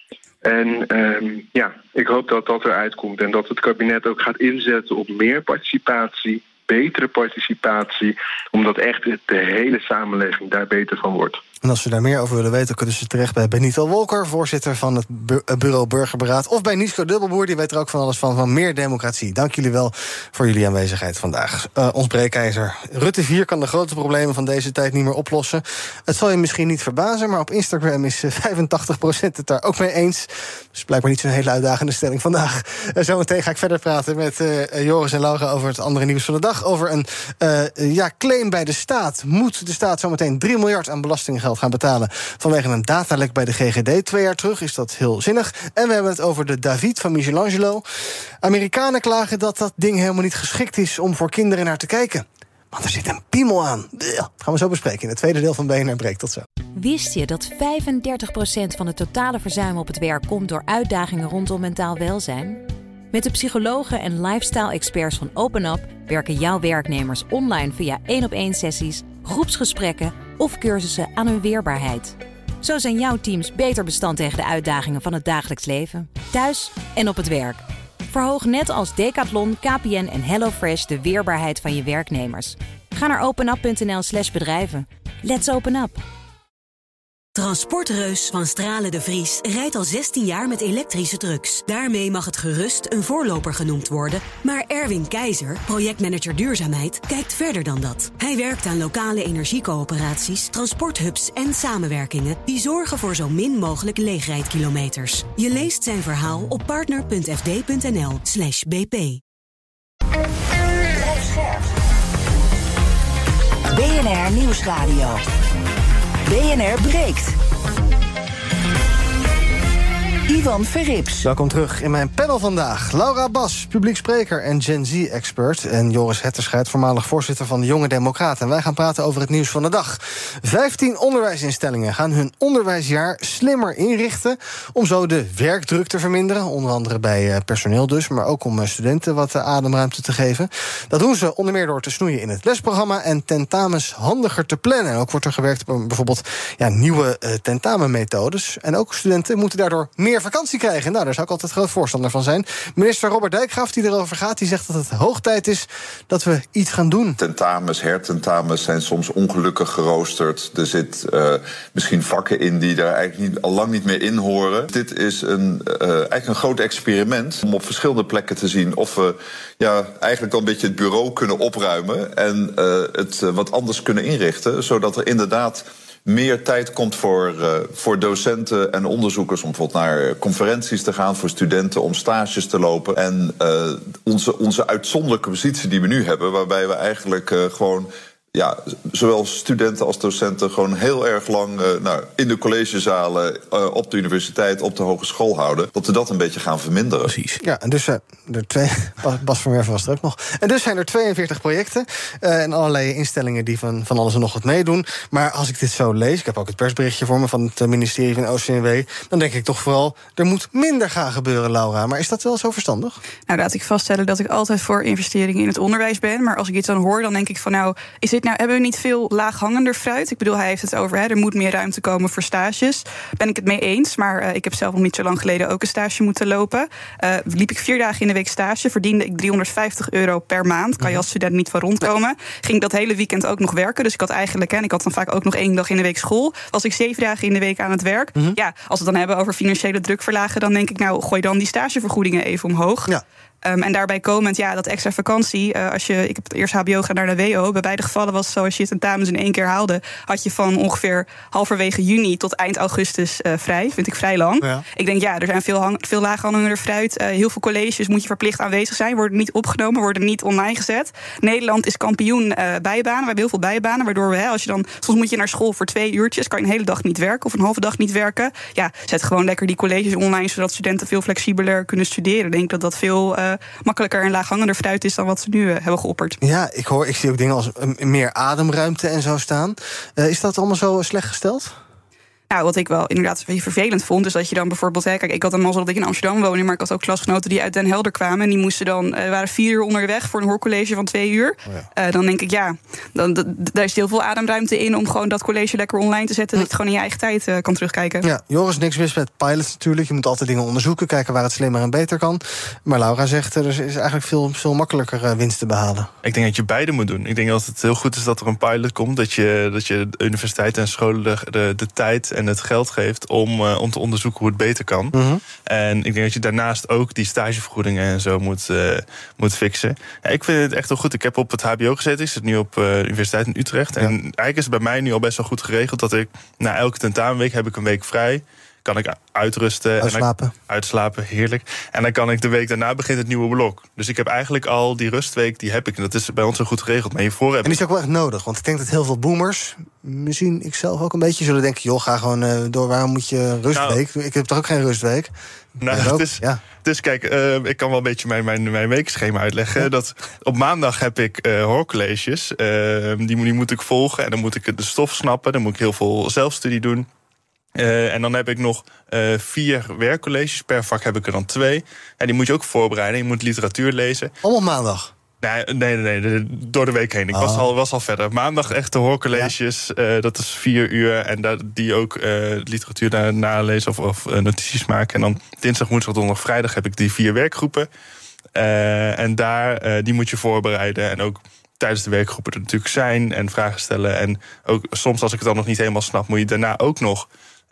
En um, ja, ik hoop dat dat eruit komt. En dat het kabinet ook gaat inzetten op meer participatie. Betere participatie. Omdat echt de hele samenleving daar beter van wordt. En als we daar meer over willen weten, kunnen ze terecht bij Benito Wolker, voorzitter van het bu- bureau Burgerberaad, of bij Niesco Dubbelboer, die weet er ook van alles van, van meer democratie. Dank jullie wel voor jullie aanwezigheid vandaag. Uh, ons breekijzer. Rutte vier kan de grote problemen van deze tijd niet meer oplossen. Het zal je misschien niet verbazen, maar op Instagram is vijfentachtig procent het daar ook mee eens. Dus blijkbaar niet zo'n hele uitdagende stelling vandaag. Uh, zometeen ga ik verder praten met uh, Joris en Laura over het andere nieuws van de dag. Over een uh, ja, claim bij de staat. Moet de staat zometeen drie miljard aan belastinggeld gaan betalen vanwege een datalek bij de G G D twee jaar terug? Is dat heel zinnig. En we hebben het over de David van Michelangelo. Amerikanen klagen dat dat ding helemaal niet geschikt is om voor kinderen naar te kijken. Want er zit een piemel aan. Dat gaan we zo bespreken in het tweede deel van B N R Breekt. Tot zo. Wist je dat vijfendertig procent van het totale verzuim op het werk komt door uitdagingen rondom mentaal welzijn? Met de psychologen en lifestyle-experts van OpenUp werken jouw werknemers online via één-op-één sessies, groepsgesprekken of cursussen aan hun weerbaarheid. Zo zijn jouw teams beter bestand tegen de uitdagingen van het dagelijks leven, thuis en op het werk. Verhoog net als Decathlon, K P N en HelloFresh de weerbaarheid van je werknemers. Ga naar openup.nl slash bedrijven. Let's open up. Transportreus van Stralen de Vries rijdt al zestien jaar met elektrische trucks. Daarmee mag het gerust een voorloper genoemd worden. Maar Erwin Keizer, projectmanager duurzaamheid, kijkt verder dan dat. Hij werkt aan lokale energiecoöperaties, transporthubs en samenwerkingen die zorgen voor zo min mogelijk leegrijdkilometers. Je leest zijn verhaal op partner.fd.nl slash bp. B N R Nieuwsradio. B N R Breekt. Ivan Verrips. Welkom terug in mijn panel vandaag. Laura Bas, publiek spreker en Gen Z-expert. En Joris Hetterscheid, voormalig voorzitter van de Jonge Democraten. En wij gaan praten over het nieuws van de dag. Vijftien onderwijsinstellingen gaan hun onderwijsjaar slimmer inrichten om zo de werkdruk te verminderen. Onder andere bij personeel dus, maar ook om studenten wat ademruimte te geven. Dat doen ze onder meer door te snoeien in het lesprogramma en tentamens handiger te plannen. En ook wordt er gewerkt op bijvoorbeeld ja, nieuwe uh, tentamenmethodes. En ook studenten moeten daardoor meer vakantie krijgen. Nou, daar zou ik altijd groot voorstander van zijn. Minister Robert Dijkgraaf, die erover gaat, die zegt dat het hoog tijd is dat we iets gaan doen. Tentamens, hertentamens zijn soms ongelukkig geroosterd. Er zit uh, misschien vakken in die daar eigenlijk niet, al lang niet meer in horen. Dit is een, uh, eigenlijk een groot experiment om op verschillende plekken te zien of we ja, eigenlijk al een beetje het bureau kunnen opruimen en uh, het uh, wat anders kunnen inrichten, zodat er inderdaad meer tijd komt voor, uh, voor docenten en onderzoekers om bijvoorbeeld naar conferenties te gaan, voor studenten om stages te lopen. En uh, onze, onze uitzonderlijke positie die we nu hebben, waarbij we eigenlijk uh, gewoon ja, zowel studenten als docenten gewoon heel erg lang uh, nou, in de collegezalen, uh, op de universiteit, op de hogeschool houden, dat we dat een beetje gaan verminderen. Precies. Ja, en dus uh, er twee, Bas van Werven was er ook nog. En dus zijn er tweeënveertig projecten uh, en allerlei instellingen die van, van alles en nog wat meedoen. Maar als ik dit zo lees, ik heb ook het persberichtje voor me van het ministerie van O C M W, dan denk ik toch vooral, er moet minder gaan gebeuren, Laura. Maar is dat wel zo verstandig? Nou, laat ik vaststellen dat ik altijd voor investeringen in het onderwijs ben. Maar als ik dit dan hoor, dan denk ik van nou, is dit nou, hebben we niet veel laaghangender fruit? Ik bedoel, hij heeft het over, hè, er moet meer ruimte komen voor stages. Ben ik het mee eens, maar uh, ik heb zelf nog niet zo lang geleden ook een stage moeten lopen. Uh, liep ik vier dagen in de week stage, verdiende ik driehonderdvijftig euro per maand. Kan je als student niet van rondkomen. Ging dat hele weekend ook nog werken. Dus ik had eigenlijk, hè, ik had dan vaak ook nog één dag in de week school. Was ik zeven dagen in de week aan het werk. Mm-hmm. Ja, als we het dan hebben over financiële druk verlagen, dan denk ik, nou, gooi dan die stagevergoedingen even omhoog. Ja. Um, en daarbij komend, ja, dat extra vakantie. Uh, als je, ik heb het eerst H B O gedaan naar de W O. Bij beide gevallen was het zo, als je het tentamens in één keer haalde, had je van ongeveer halverwege juni tot eind augustus uh, vrij. Vind ik vrij lang. Ja. Ik denk, ja, er zijn veel, hang, veel laaghangender fruit. Uh, heel veel colleges moet je verplicht aanwezig zijn. Worden niet opgenomen, worden niet online gezet. Nederland is kampioen uh, bijbanen. We hebben heel veel bijbanen, waardoor we, hè, als je dan, soms moet je naar school voor twee uurtjes, kan je een hele dag niet werken of een halve dag niet werken. Ja, zet gewoon lekker die colleges online, zodat studenten veel flexibeler kunnen studeren. Ik denk dat dat veel Uh, makkelijker en laaghangender fruit is dan wat ze nu uh, hebben geopperd. Ja, ik hoor, ik zie ook dingen als uh, meer ademruimte en zo staan. Uh, is dat allemaal zo slecht gesteld? Nou, wat ik wel inderdaad vervelend vond, is dat je dan bijvoorbeeld... Hè, kijk, ik had een mazzel dat ik in Amsterdam woonde, maar ik had ook klasgenoten die uit Den Helder kwamen. En die moesten dan, uh, waren vier uur onderweg voor een hoorcollege van twee uur. Oh ja. uh, dan denk ik, ja, dan, d- d- daar is heel veel ademruimte in om gewoon dat college lekker online te zetten. Hm. Dat je gewoon in je eigen tijd uh, kan terugkijken. Ja, Joris, niks mis met pilots natuurlijk. Je moet altijd dingen onderzoeken, kijken waar het slimmer en beter kan. Maar Laura zegt, er is eigenlijk veel, veel makkelijker uh, winst te behalen. Ik denk dat je beide moet doen. Ik denk dat het heel goed is dat er een pilot komt. Dat je, dat je de universiteiten en scholen de, de, de tijd en het geld geeft om, uh, om te onderzoeken hoe het beter kan. Mm-hmm. En ik denk dat je daarnaast ook die stagevergoedingen en zo moet, uh, moet fixen. Ja, ik vind het echt wel goed. Ik heb op het H B O gezeten. Ik zit nu op uh, de Universiteit in Utrecht. Ja. En eigenlijk is het bij mij nu al best wel goed geregeld dat ik na elke tentamenweek heb ik een week vrij. Kan ik uitrusten. Uitslapen. En dan, uitslapen, heerlijk. En dan kan ik de week daarna begint het nieuwe blok. Dus ik heb eigenlijk al die rustweek, die heb ik. En dat is bij ons zo goed geregeld. Maar hiervoor heb en die is ook wel echt nodig. Want ik denk dat heel veel boomers, misschien ik zelf ook een beetje, zullen denken, joh, ga gewoon uh, door, waarom moet je rustweek? Nou, ik heb toch ook geen rustweek? Nou, het is, ja. Dus kijk, uh, ik kan wel een beetje mijn, mijn, mijn weekschema uitleggen. Ja. Dat op maandag heb ik uh, hoorcolleges. Uh, die, die moet ik volgen. En dan moet ik de stof snappen. Dan moet ik heel veel zelfstudie doen. Uh, en dan heb ik nog uh, vier werkcolleges. Per vak heb ik er dan twee. En die moet je ook voorbereiden. Je moet literatuur lezen. Allemaal maandag? Nee, nee, nee, nee, door de week heen. Ik oh. was, al, was al verder. Maandag echt de hoorcolleges. Ja. Uh, dat is vier uur. En daar, die ook uh, literatuur na, nalezen of, of uh, notities maken. En dan dinsdag, woensdag, donderdag, vrijdag heb ik die vier werkgroepen. Uh, en daar, uh, die moet je voorbereiden. En ook tijdens de werkgroepen er natuurlijk zijn. En vragen stellen. En ook soms als ik het dan nog niet helemaal snap, moet je daarna ook nog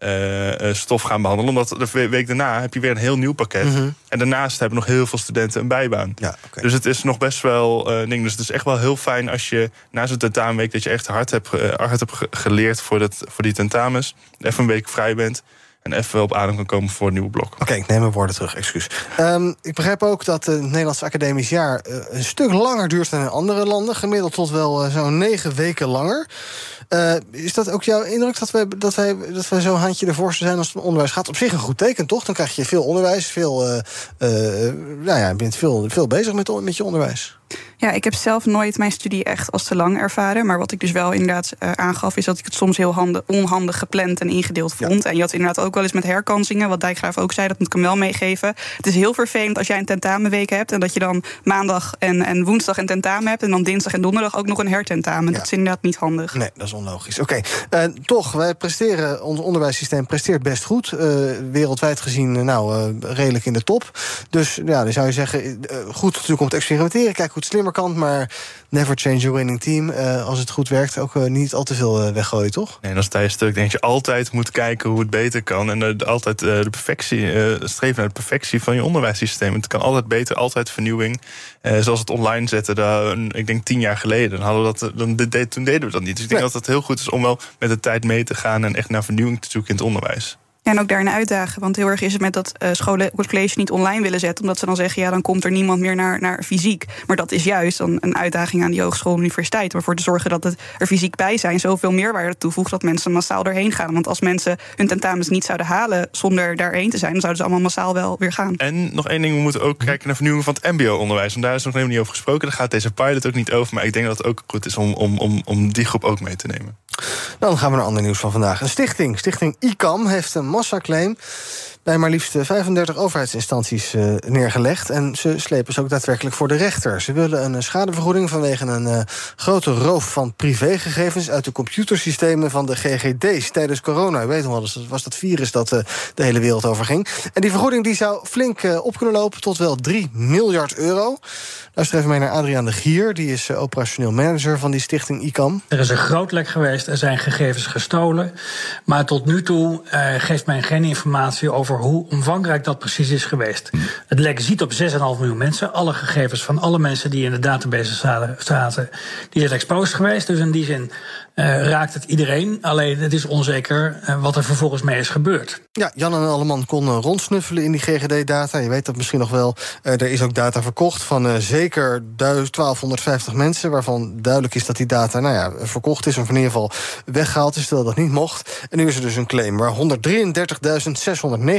Uh, stof gaan behandelen. Omdat de week daarna heb je weer een heel nieuw pakket. Mm-hmm. En daarnaast hebben nog heel veel studenten een bijbaan. Ja, okay. Dus het is nog best wel uh, ding. Dus het is echt wel heel fijn als je na zo'n tentamenweek dat je echt hard hebt, uh, hard hebt geleerd voor, dat, voor die tentamens. Even een week vrij bent. En even wel op adem kan komen voor een nieuwe blok. Oké, okay, ik neem mijn woorden terug, excuus. Um, ik begrijp ook dat het Nederlandse academisch jaar uh, een stuk langer duurt dan in andere landen. Gemiddeld tot wel uh, zo'n negen weken langer. Uh, is dat ook jouw indruk dat wij, dat wij, dat wij zo'n handje de voorste zijn als het onderwijs gaat? Op zich een goed teken, toch? Dan krijg je veel onderwijs, veel, uh, uh, nou ja, je bent veel, veel bezig met, met je onderwijs. Ja, ik heb zelf nooit mijn studie echt als te lang ervaren. Maar wat ik dus wel inderdaad uh, aangaf, is dat ik het soms heel handig, onhandig gepland en ingedeeld vond. Ja. En je had inderdaad ook wel eens met herkansingen, wat Dijkgraaf ook zei, dat moet ik hem wel meegeven. Het is heel vervelend als jij een tentamenweek hebt en dat je dan maandag en, en woensdag een tentamen hebt en dan dinsdag en donderdag ook nog een hertentamen. Ja. Dat is inderdaad niet handig. Nee, dat is onlogisch. Oké, okay. uh, toch, wij presteren, ons onderwijssysteem presteert best goed. Uh, wereldwijd gezien, uh, nou, uh, redelijk in de top. Dus ja, dan zou je zeggen, uh, goed natuurlijk om te experimenteren, kijk hoe het slimmer kan, maar never change a winning team. Uh, als het goed werkt, ook uh, niet al te veel uh, weggooien, toch? Nee, dat is tijdens stuk. Ik denk dat je altijd moet kijken hoe het beter kan. En uh, altijd uh, de perfectie, uh, streven naar de perfectie van je onderwijssysteem. Het kan altijd beter, altijd vernieuwing. Uh, zoals het online zetten, daar, ik denk tien jaar geleden. Dan hadden we dat, dan de, toen deden we dat niet. Dus ik denk nee. dat het heel goed is om wel met de tijd mee te gaan en echt naar vernieuwing te zoeken in het onderwijs. Ja, en ook daarin uitdagen. Want heel erg is het met dat uh, scholen het college niet online willen zetten, omdat ze dan zeggen, ja, dan komt er niemand meer naar, naar fysiek. Maar dat is juist dan een uitdaging aan die hogeschool en universiteit, om ervoor te zorgen dat het er fysiek bij zijn zoveel meerwaarde toevoegt dat mensen massaal erheen gaan. Want als mensen hun tentamens niet zouden halen zonder daarheen te zijn, dan zouden ze allemaal massaal wel weer gaan. En nog één ding, we moeten ook kijken naar vernieuwing van het mbo-onderwijs. Want daar is nog helemaal niet over gesproken. Daar gaat deze pilot ook niet over. Maar ik denk dat het ook goed is om, om, om, om die groep ook mee te nemen. Dan gaan we naar ander nieuws van vandaag. Een stichting, stichting I C A M, heeft een massaclaim bij maar liefst vijfendertig overheidsinstanties uh, neergelegd. En ze slepen ze ook daadwerkelijk voor de rechter. Ze willen een schadevergoeding vanwege een uh, grote roof van privégegevens uit de computersystemen van de G G D's tijdens corona. U weet nog wel, dat was dat virus dat uh, de hele wereld over ging. En die vergoeding die zou flink uh, op kunnen lopen tot wel drie miljard euro. Luister even mee naar Adriaan de Gier. Die is uh, operationeel manager van die stichting I C A M. Er is een groot lek geweest, er zijn gegevens gestolen. Maar tot nu toe uh, geeft men geen informatie over hoe omvangrijk dat precies is geweest. Het lek ziet op zes komma vijf miljoen mensen. Alle gegevens van alle mensen die in de database zaten, die zijn exposed geweest. Dus in die zin uh, raakt het iedereen. Alleen het is onzeker uh, wat er vervolgens mee is gebeurd. Ja, Jan en Alleman kon uh, rondsnuffelen in die G G D-data. Je weet dat misschien nog wel. Uh, er is ook data verkocht van uh, zeker twaalfhonderdvijftig mensen, waarvan duidelijk is dat die data nou ja, verkocht is, of in ieder geval weggehaald is, terwijl dat niet mocht. En nu is er dus een claim waar honderddrieëndertigduizend zeshonderdnegenentwintig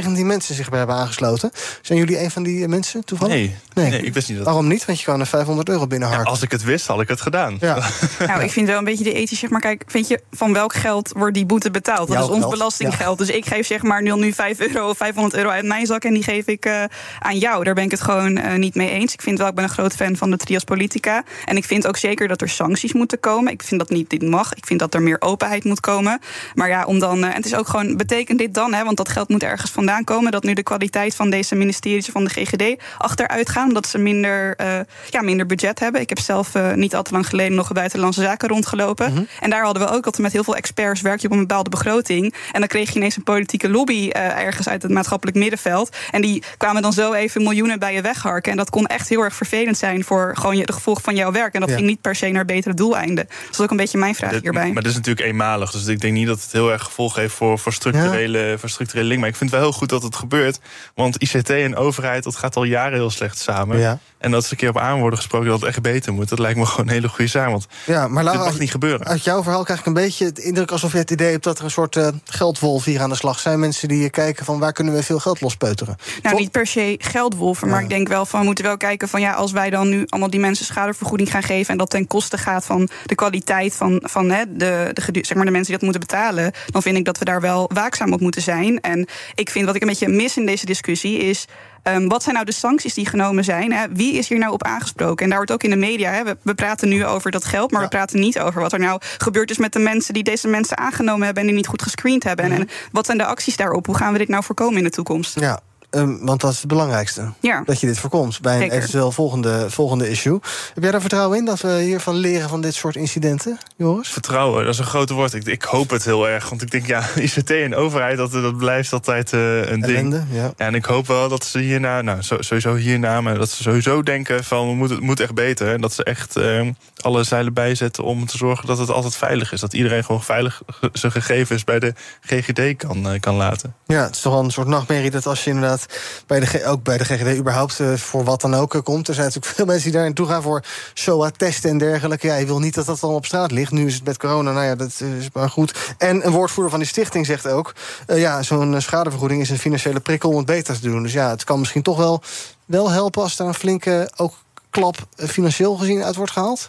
negentien mensen zich bij hebben aangesloten. Zijn jullie een van die mensen toevallig? Nee, nee. nee ik wist niet dat. Waarom niet? Want je kan er vijfhonderd euro binnenharken. Ja, als ik het wist, had ik het gedaan. Ja. Nou, ik vind wel een beetje de ethisch, zeg maar, kijk, vind je van welk geld wordt die boete betaald? Dat Jouw is ons geld. belastinggeld. Ja. Dus ik geef zeg maar nul nu vijf euro of vijfhonderd euro uit mijn zak en die geef ik uh, aan jou. Daar ben ik het gewoon uh, niet mee eens. Ik vind wel, ik ben een groot fan van de trias politica. En ik vind ook zeker dat er sancties moeten komen. Ik vind dat niet dit mag. Ik vind dat er meer openheid moet komen. Maar ja, om dan. Uh, en het is ook gewoon, betekent dit dan, hè, want dat geld moet ergens vandaan komen, dat nu de kwaliteit van deze ministeries van de G G D achteruit gaan, omdat ze minder, uh, ja, minder budget hebben. Ik heb zelf uh, niet al te lang geleden nog buitenlandse zaken rondgelopen. Mm-hmm. En daar hadden we ook altijd met heel veel experts werk je op een bepaalde begroting. En dan kreeg je ineens een politieke lobby uh, ergens uit het maatschappelijk middenveld. En die kwamen dan zo even miljoenen bij je wegharken. En dat kon echt heel erg vervelend zijn voor gewoon je, de gevolgen van jouw werk. En dat ja. ging niet per se naar betere doeleinden. Dat is ook een beetje mijn vraag dit, hierbij. Maar dat is natuurlijk eenmalig. Dus ik denk niet dat het heel erg gevolg heeft voor, voor, structurele, ja. voor structurele link. Maar ik vind het wel heel goed dat het gebeurt. Want I C T en overheid, dat gaat al jaren heel slecht samen. Ja. En dat ze een keer op aan worden gesproken dat het echt beter moet. Dat lijkt me gewoon een hele goede zaak. Want ja, maar Laura, dit mag niet gebeuren. Uit jouw verhaal krijg ik een beetje het indruk alsof je het idee hebt dat er een soort uh, geldwolf hier aan de slag zijn. Mensen die kijken van waar kunnen we veel geld lospeuteren. Nou, niet per se geldwolven, maar ja. ik denk wel van we moeten wel kijken van ja, als wij dan nu allemaal die mensen schadevergoeding gaan geven en dat ten koste gaat van de kwaliteit van, van hè, de, de, zeg maar de mensen die dat moeten betalen, dan vind ik dat we daar wel waakzaam op moeten zijn. En ik vind wat ik een beetje mis in deze discussie is, Um, wat zijn nou de sancties die genomen zijn? Hè? Wie is hier nou op aangesproken? En daar wordt ook in de media, hè, we, we praten nu over dat geld, maar ja. we praten niet over wat er nou gebeurd is met de mensen die deze mensen aangenomen hebben en die niet goed gescreend hebben. Mm-hmm. En, en wat zijn de acties daarop? Hoe gaan we dit nou voorkomen in de toekomst? Ja. Um, want dat is het belangrijkste. Ja. Dat je dit voorkomt bij een Zeker. eventueel volgende, volgende issue. Heb jij daar vertrouwen in dat we hiervan leren van dit soort incidenten, Joris? Vertrouwen, dat is een groot woord. Ik, ik hoop het heel erg. Want ik denk, ja, I C T en overheid, dat, dat blijft altijd uh, een Ellende, ding. Ja. Ja, en ik hoop wel dat ze hierna, nou, sowieso hierna, maar dat ze sowieso denken van we moeten, het moet echt beter. En dat ze echt uh, alle zeilen bijzetten om te zorgen dat het altijd veilig is. Dat iedereen gewoon veilig zijn gegevens bij de G G D kan, uh, kan laten. Ja, het is toch wel een soort nachtmerrie dat als je inderdaad bij de, ook bij de G G D überhaupt uh, voor wat dan ook uh, komt. Er zijn natuurlijk veel mensen die daar naartoe gaan voor S O A-testen en dergelijke. Ja, je wil niet dat dat dan op straat ligt. Nu is het met corona, nou ja, dat is maar goed. En een woordvoerder van die stichting zegt ook, Uh, ja, zo'n schadevergoeding is een financiële prikkel om het beter te doen. Dus ja, het kan misschien toch wel, wel helpen als er een flinke ook klap uh, financieel gezien uit wordt gehaald.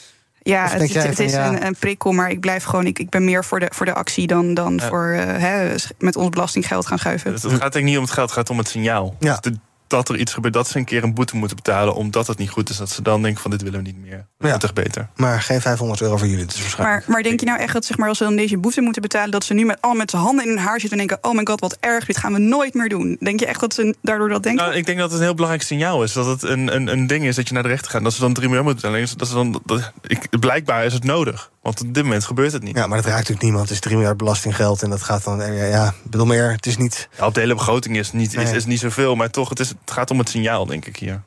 Ja, het, het, het is ja. een, een prikkel, maar ik blijf gewoon. Ik, ik ben meer voor de, voor de actie dan, dan ja. voor uh, he, met ons belastinggeld gaan schuiven. Het, het gaat denk ik niet om het geld, het gaat om het signaal. Ja. Dus de, dat er iets gebeurt, dat ze een keer een boete moeten betalen omdat het niet goed is. Dat ze dan denken van dit willen we niet meer. Dat is toch beter. Maar geen vijfhonderd euro voor jullie. Dat is waarschijnlijk. Maar, maar denk je nou echt dat zeg maar, als ze dan deze boete moeten betalen, dat ze nu met al met z'n handen in hun haar zitten en denken, oh my god, wat erg, dit gaan we nooit meer doen. Denk je echt dat ze daardoor dat denken? Nou, ik denk dat het een heel belangrijk signaal is. Dat het een, een, een ding is dat je naar de rechter gaat. Dat ze dan drie miljoen moeten betalen. Dat ze dan, dat, ik, blijkbaar is het nodig. Want op dit moment gebeurt het niet. Ja, maar dat raakt natuurlijk niemand. Het is drie miljard belastinggeld en dat gaat dan, ja, ja bedoel meer, het is niet. Ja, op de hele begroting is het niet, nee. is, is niet zoveel, maar toch, het, is, het gaat om het signaal, denk ik hier.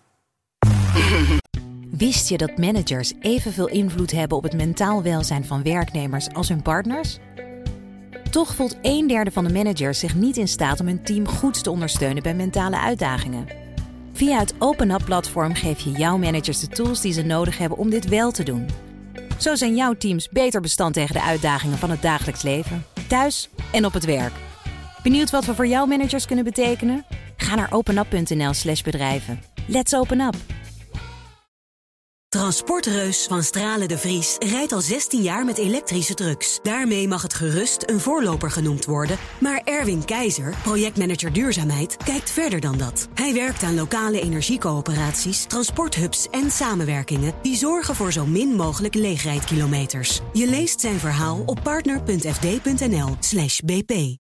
Wist je dat managers evenveel invloed hebben op het mentaal welzijn van werknemers als hun partners? Toch voelt een derde van de managers zich niet in staat om hun team goed te ondersteunen bij mentale uitdagingen. Via het OpenUp-platform geef je jouw managers de tools die ze nodig hebben om dit wel te doen. Zo zijn jouw teams beter bestand tegen de uitdagingen van het dagelijks leven, thuis en op het werk. Benieuwd wat we voor jouw managers kunnen betekenen? Ga naar openup.nl slash bedrijven. Let's open up! Transportreus van Stralen de Vries rijdt al zestien jaar met elektrische trucks. Daarmee mag het gerust een voorloper genoemd worden. Maar Erwin Keizer, projectmanager duurzaamheid, kijkt verder dan dat. Hij werkt aan lokale energiecoöperaties, transporthubs en samenwerkingen die zorgen voor zo min mogelijk leegrijdkilometers. Je leest zijn verhaal op partner.fd.nl slash bp.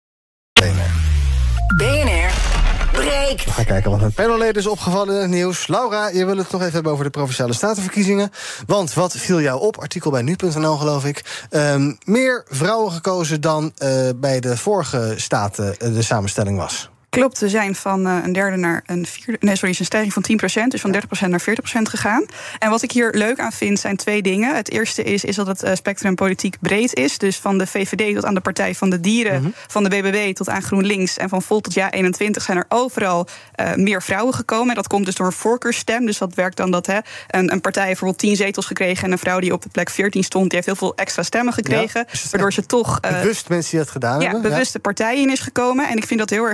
B N R breekt. We gaan kijken wat een panelleden is opgevallen in het nieuws. Laura, je wil het nog even hebben over de Provinciale Statenverkiezingen. Want wat viel jou op? Artikel bij nu punt n l, geloof ik. Um, meer vrouwen gekozen dan uh, bij de vorige staten uh, de samenstelling was. Klopt, we zijn van uh, een derde naar een vierde. Nee, sorry, is een stijging van tien procent. Dus van dertig procent naar veertig procent gegaan. En wat ik hier leuk aan vind, zijn twee dingen. Het eerste is, is dat het uh, spectrum politiek breed is. Dus van de V V D tot aan de Partij van de Dieren, mm-hmm. van de B B B tot aan GroenLinks en van Volt tot Ja eenentwintig zijn er overal uh, meer vrouwen gekomen. En dat komt dus door een voorkeurstem. Dus dat werkt dan dat hè, een, een partij bijvoorbeeld tien zetels gekregen en een vrouw die op de plek veertien stond, die heeft heel veel extra stemmen gekregen. Ja, dus waardoor ze toch. Uh, bewust mensen die dat gedaan ja, hebben. Bewust de partij in is gekomen. En ik vind dat heel erg leuk dat dat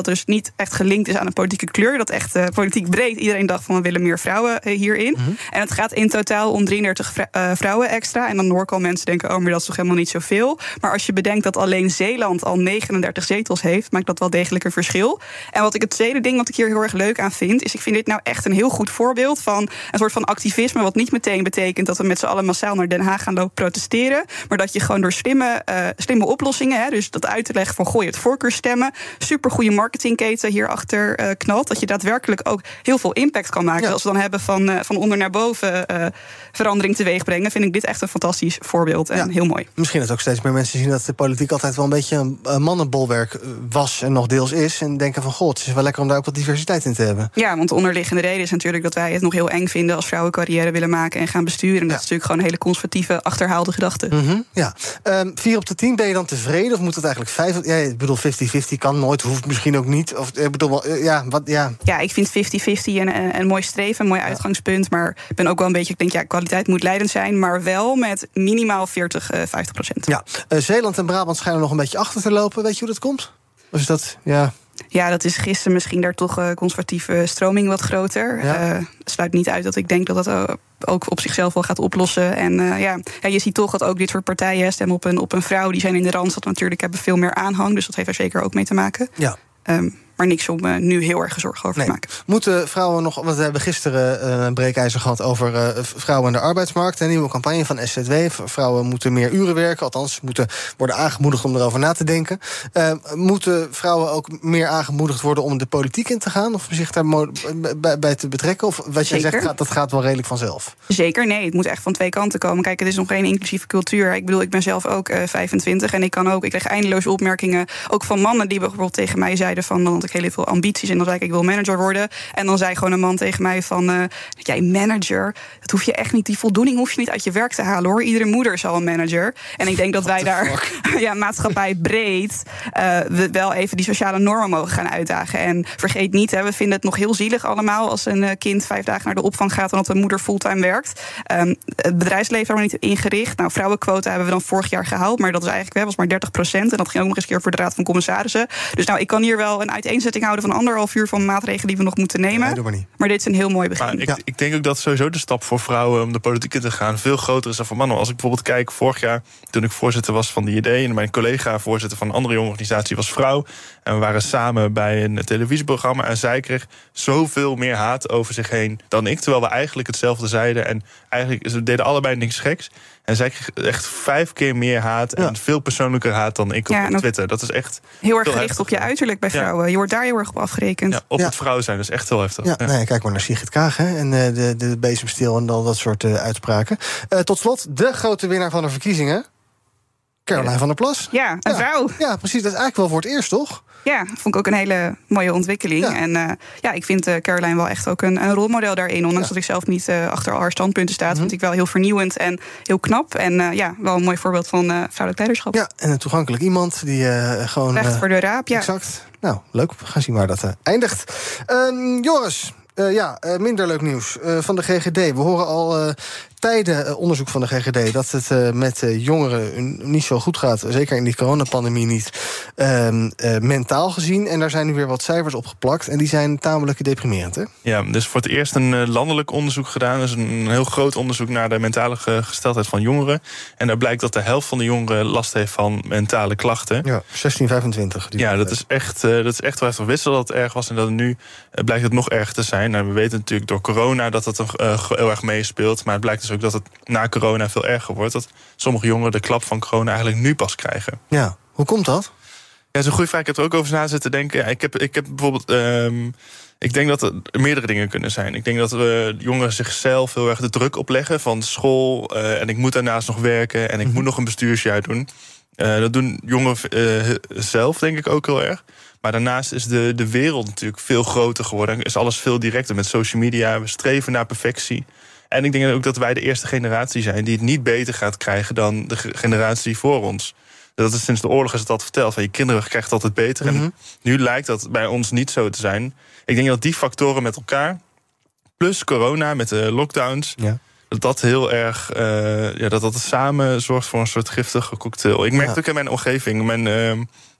dat dus niet echt gelinkt is aan een politieke kleur. Dat echt uh, politiek breed iedereen dacht van we willen meer vrouwen uh, hierin. Mm-hmm. En het gaat in totaal om drieëndertig vrou- uh, vrouwen extra. En dan hoor ik al mensen denken, oh, maar dat is toch helemaal niet zoveel. Maar als je bedenkt dat alleen Zeeland al negenendertig zetels heeft, maakt dat wel degelijk een verschil. En wat ik het tweede ding wat ik hier heel erg leuk aan vind, is ik vind dit nou echt een heel goed voorbeeld van een soort van activisme, wat niet meteen betekent dat we met z'n allen massaal naar Den Haag gaan lopen protesteren, maar dat je gewoon door slimme, uh, slimme oplossingen, hè, dus dat uit te leggen van gooi het voorkeurstemmen, supergoeie marketingketen hierachter uh, knalt, dat je daadwerkelijk ook heel veel impact kan maken. Ja. Als we dan hebben van, uh, van onder naar boven uh, verandering teweeg brengen, vind ik dit echt een fantastisch voorbeeld en ja. heel mooi. Misschien dat ook steeds meer mensen zien dat de politiek altijd wel een beetje een mannenbolwerk was en nog deels is, en denken van, god, het is wel lekker om daar ook wat diversiteit in te hebben. Ja, want de onderliggende reden is natuurlijk dat wij het nog heel eng vinden als vrouwen carrière willen maken en gaan besturen. En dat ja. is natuurlijk gewoon een hele conservatieve, achterhaalde gedachte. Mm-hmm, ja. Um, vier op de tien, ben je dan tevreden? Of moet het eigenlijk vijf? Ja, ik bedoel, vijftig-vijftig kan nooit, hoeft misschien ook niet. Of, ik bedoel, uh, ja, wat, ja. ja, ik vind vijftig-vijftig een, een, een mooi streven, een mooi ja. uitgangspunt. Maar ik ben ook wel een beetje, ik denk, ja, kwaliteit moet leidend zijn, maar wel met minimaal veertig, vijftig procent. Ja, uh, Zeeland en Brabant schijnen nog een beetje achter te lopen. Weet je hoe dat komt? Of is dat, ja... Ja, dat is gisteren misschien daar toch uh, conservatieve stroming wat groter. Ja. Uh, sluit niet uit dat ik denk dat dat uh, ook op zichzelf wel gaat oplossen. En uh, ja, ja, je ziet toch dat ook dit soort partijen stemmen op een, op een vrouw. Die zijn in de Randstad natuurlijk, hebben veel meer aanhang. Dus dat heeft er zeker ook mee te maken. Ja. Um, maar niks om uh, nu heel erg zorgen over nee. te maken. Moeten vrouwen nog... Want we hebben gisteren uh, een breekijzer gehad over uh, vrouwen in de arbeidsmarkt. Een nieuwe campagne van S Z W. Vrouwen moeten meer uren werken. Althans, moeten worden aangemoedigd om erover na te denken. Uh, moeten vrouwen ook meer aangemoedigd worden om de politiek in te gaan? Of zich daar mo- bij, bij te betrekken? Of wat jij zegt, gaat, dat gaat wel redelijk vanzelf? Zeker, nee. Het moet echt van twee kanten komen. Kijk, het is nog geen inclusieve cultuur. Ik bedoel, ik ben zelf ook uh, vijfentwintig. En ik kan ook... Ik kreeg eindeloze opmerkingen. Ook van mannen die bijvoorbeeld tegen mij zeiden van... want ik heel veel ambities en dan zei ik, ik wil manager worden. En dan zei gewoon een man tegen mij van... Uh, jij manager, dat hoef je echt niet... die voldoening hoef je niet uit je werk te halen, hoor. Iedere moeder is al een manager. En ik denk dat wij daar, ja, maatschappij breed... Uh, we wel even die sociale normen mogen gaan uitdagen. En vergeet niet, hè, we vinden het nog heel zielig allemaal... als een uh, kind vijf dagen naar de opvang gaat... en dat de moeder fulltime werkt. Um, het bedrijfsleven is er niet ingericht. Nou, vrouwenquota hebben we dan vorig jaar gehaald... maar dat is eigenlijk wel was maar dertig procent. En dat ging ook nog eens een keer voor de Raad van Commissarissen. Dus nou, ik kan hier wel een uiteenzetting houden van anderhalf uur van maatregelen die we nog moeten nemen. Nee, doe maar niet. Maar dit is een heel mooi begin. Maar ik, ja. ik denk ook dat sowieso de stap voor vrouwen om de politiek in te gaan veel groter is dan voor mannen. Als ik bijvoorbeeld kijk, vorig jaar toen ik voorzitter was van de I D en mijn collega voorzitter van een andere jonge organisatie was vrouw. En we waren samen bij een televisieprogramma en zij kreeg zoveel meer haat over zich heen dan ik. Terwijl we eigenlijk hetzelfde zeiden en eigenlijk ze deden allebei niks geks. En zij kreeg echt vijf keer meer haat en ja. veel persoonlijker haat dan ik op ja, Twitter. Dat is echt heel erg gericht op je uiterlijk bij vrouwen. Ja. Je wordt daar heel erg op afgerekend. Ja, op ja. het vrouw zijn, dat is echt heel heftig. Ja, ja. Nee, kijk maar naar Sigrid Kaag hè, en uh, de, de bezemsteel en al dat soort uh, uitspraken. Uh, tot slot, de grote winnaar van de verkiezingen, Caroline van der Plas. Ja, een ja. vrouw. Ja, precies. Dat is eigenlijk wel voor het eerst, toch? Ja, vond ik ook een hele mooie ontwikkeling. Ja. En uh, ja, ik vind uh, Caroline wel echt ook een, een rolmodel daarin. Ondanks ja. dat ik zelf niet uh, achter al haar standpunten sta... Mm-hmm. vind ik wel heel vernieuwend en heel knap. En uh, ja, wel een mooi voorbeeld van uh, vrouwelijk leiderschap. Ja, en een toegankelijk iemand die uh, gewoon... Recht voor de raap, ja. Exact. Nou, leuk. We gaan zien waar dat uh, eindigt. Uh, Joris... Uh, ja, uh, minder leuk nieuws uh, van de G G D. We horen al uh, tijden uh, onderzoek van de G G D... dat het uh, met uh, jongeren niet zo goed gaat. Zeker in die coronapandemie niet. Uh, uh, mentaal gezien. En daar zijn nu weer wat cijfers op geplakt. En die zijn tamelijk deprimerend, hè? Ja, dus voor het eerst een uh, landelijk onderzoek gedaan. Dus een heel groot onderzoek naar de mentale gesteldheid van jongeren. En daar blijkt dat de helft van de jongeren last heeft van mentale klachten. Ja, zestien vijfentwintig. Ja, dat is echt, uh, dat is echt wel even wissel dat het erg was. En dat het nu uh, blijkt het nog erger te zijn. Nou, we weten natuurlijk door corona dat het uh, heel erg meespeelt. Maar het blijkt dus ook dat het na corona veel erger wordt. Dat sommige jongeren de klap van corona eigenlijk nu pas krijgen. Ja, hoe komt dat? Ja, dat is een goede vraag. Ik heb er ook over na zitten denken. Ja, ik, heb, ik heb bijvoorbeeld... Um, ik denk dat er meerdere dingen kunnen zijn. Ik denk dat we jongeren zichzelf heel erg de druk opleggen van school. Uh, en ik moet daarnaast nog werken. En ik mm-hmm. moet nog een bestuursjaar doen. Uh, dat doen jongeren uh, zelf, denk ik, ook heel erg. Maar daarnaast is de, de wereld natuurlijk veel groter geworden. Is alles veel directer met social media. We streven naar perfectie. En ik denk ook dat wij de eerste generatie zijn die het niet beter gaat krijgen dan de generatie voor ons. Dat is sinds de oorlog is het altijd verteld. Van je kinderen krijgen het altijd beter. Mm-hmm. En nu lijkt dat bij ons niet zo te zijn. Ik denk dat die factoren met elkaar, plus corona met de lockdowns, ja. dat dat heel erg, uh, ja, dat dat samen zorgt voor een soort giftige cocktail. Ik merk ja. het ook in mijn omgeving. Mijn, uh,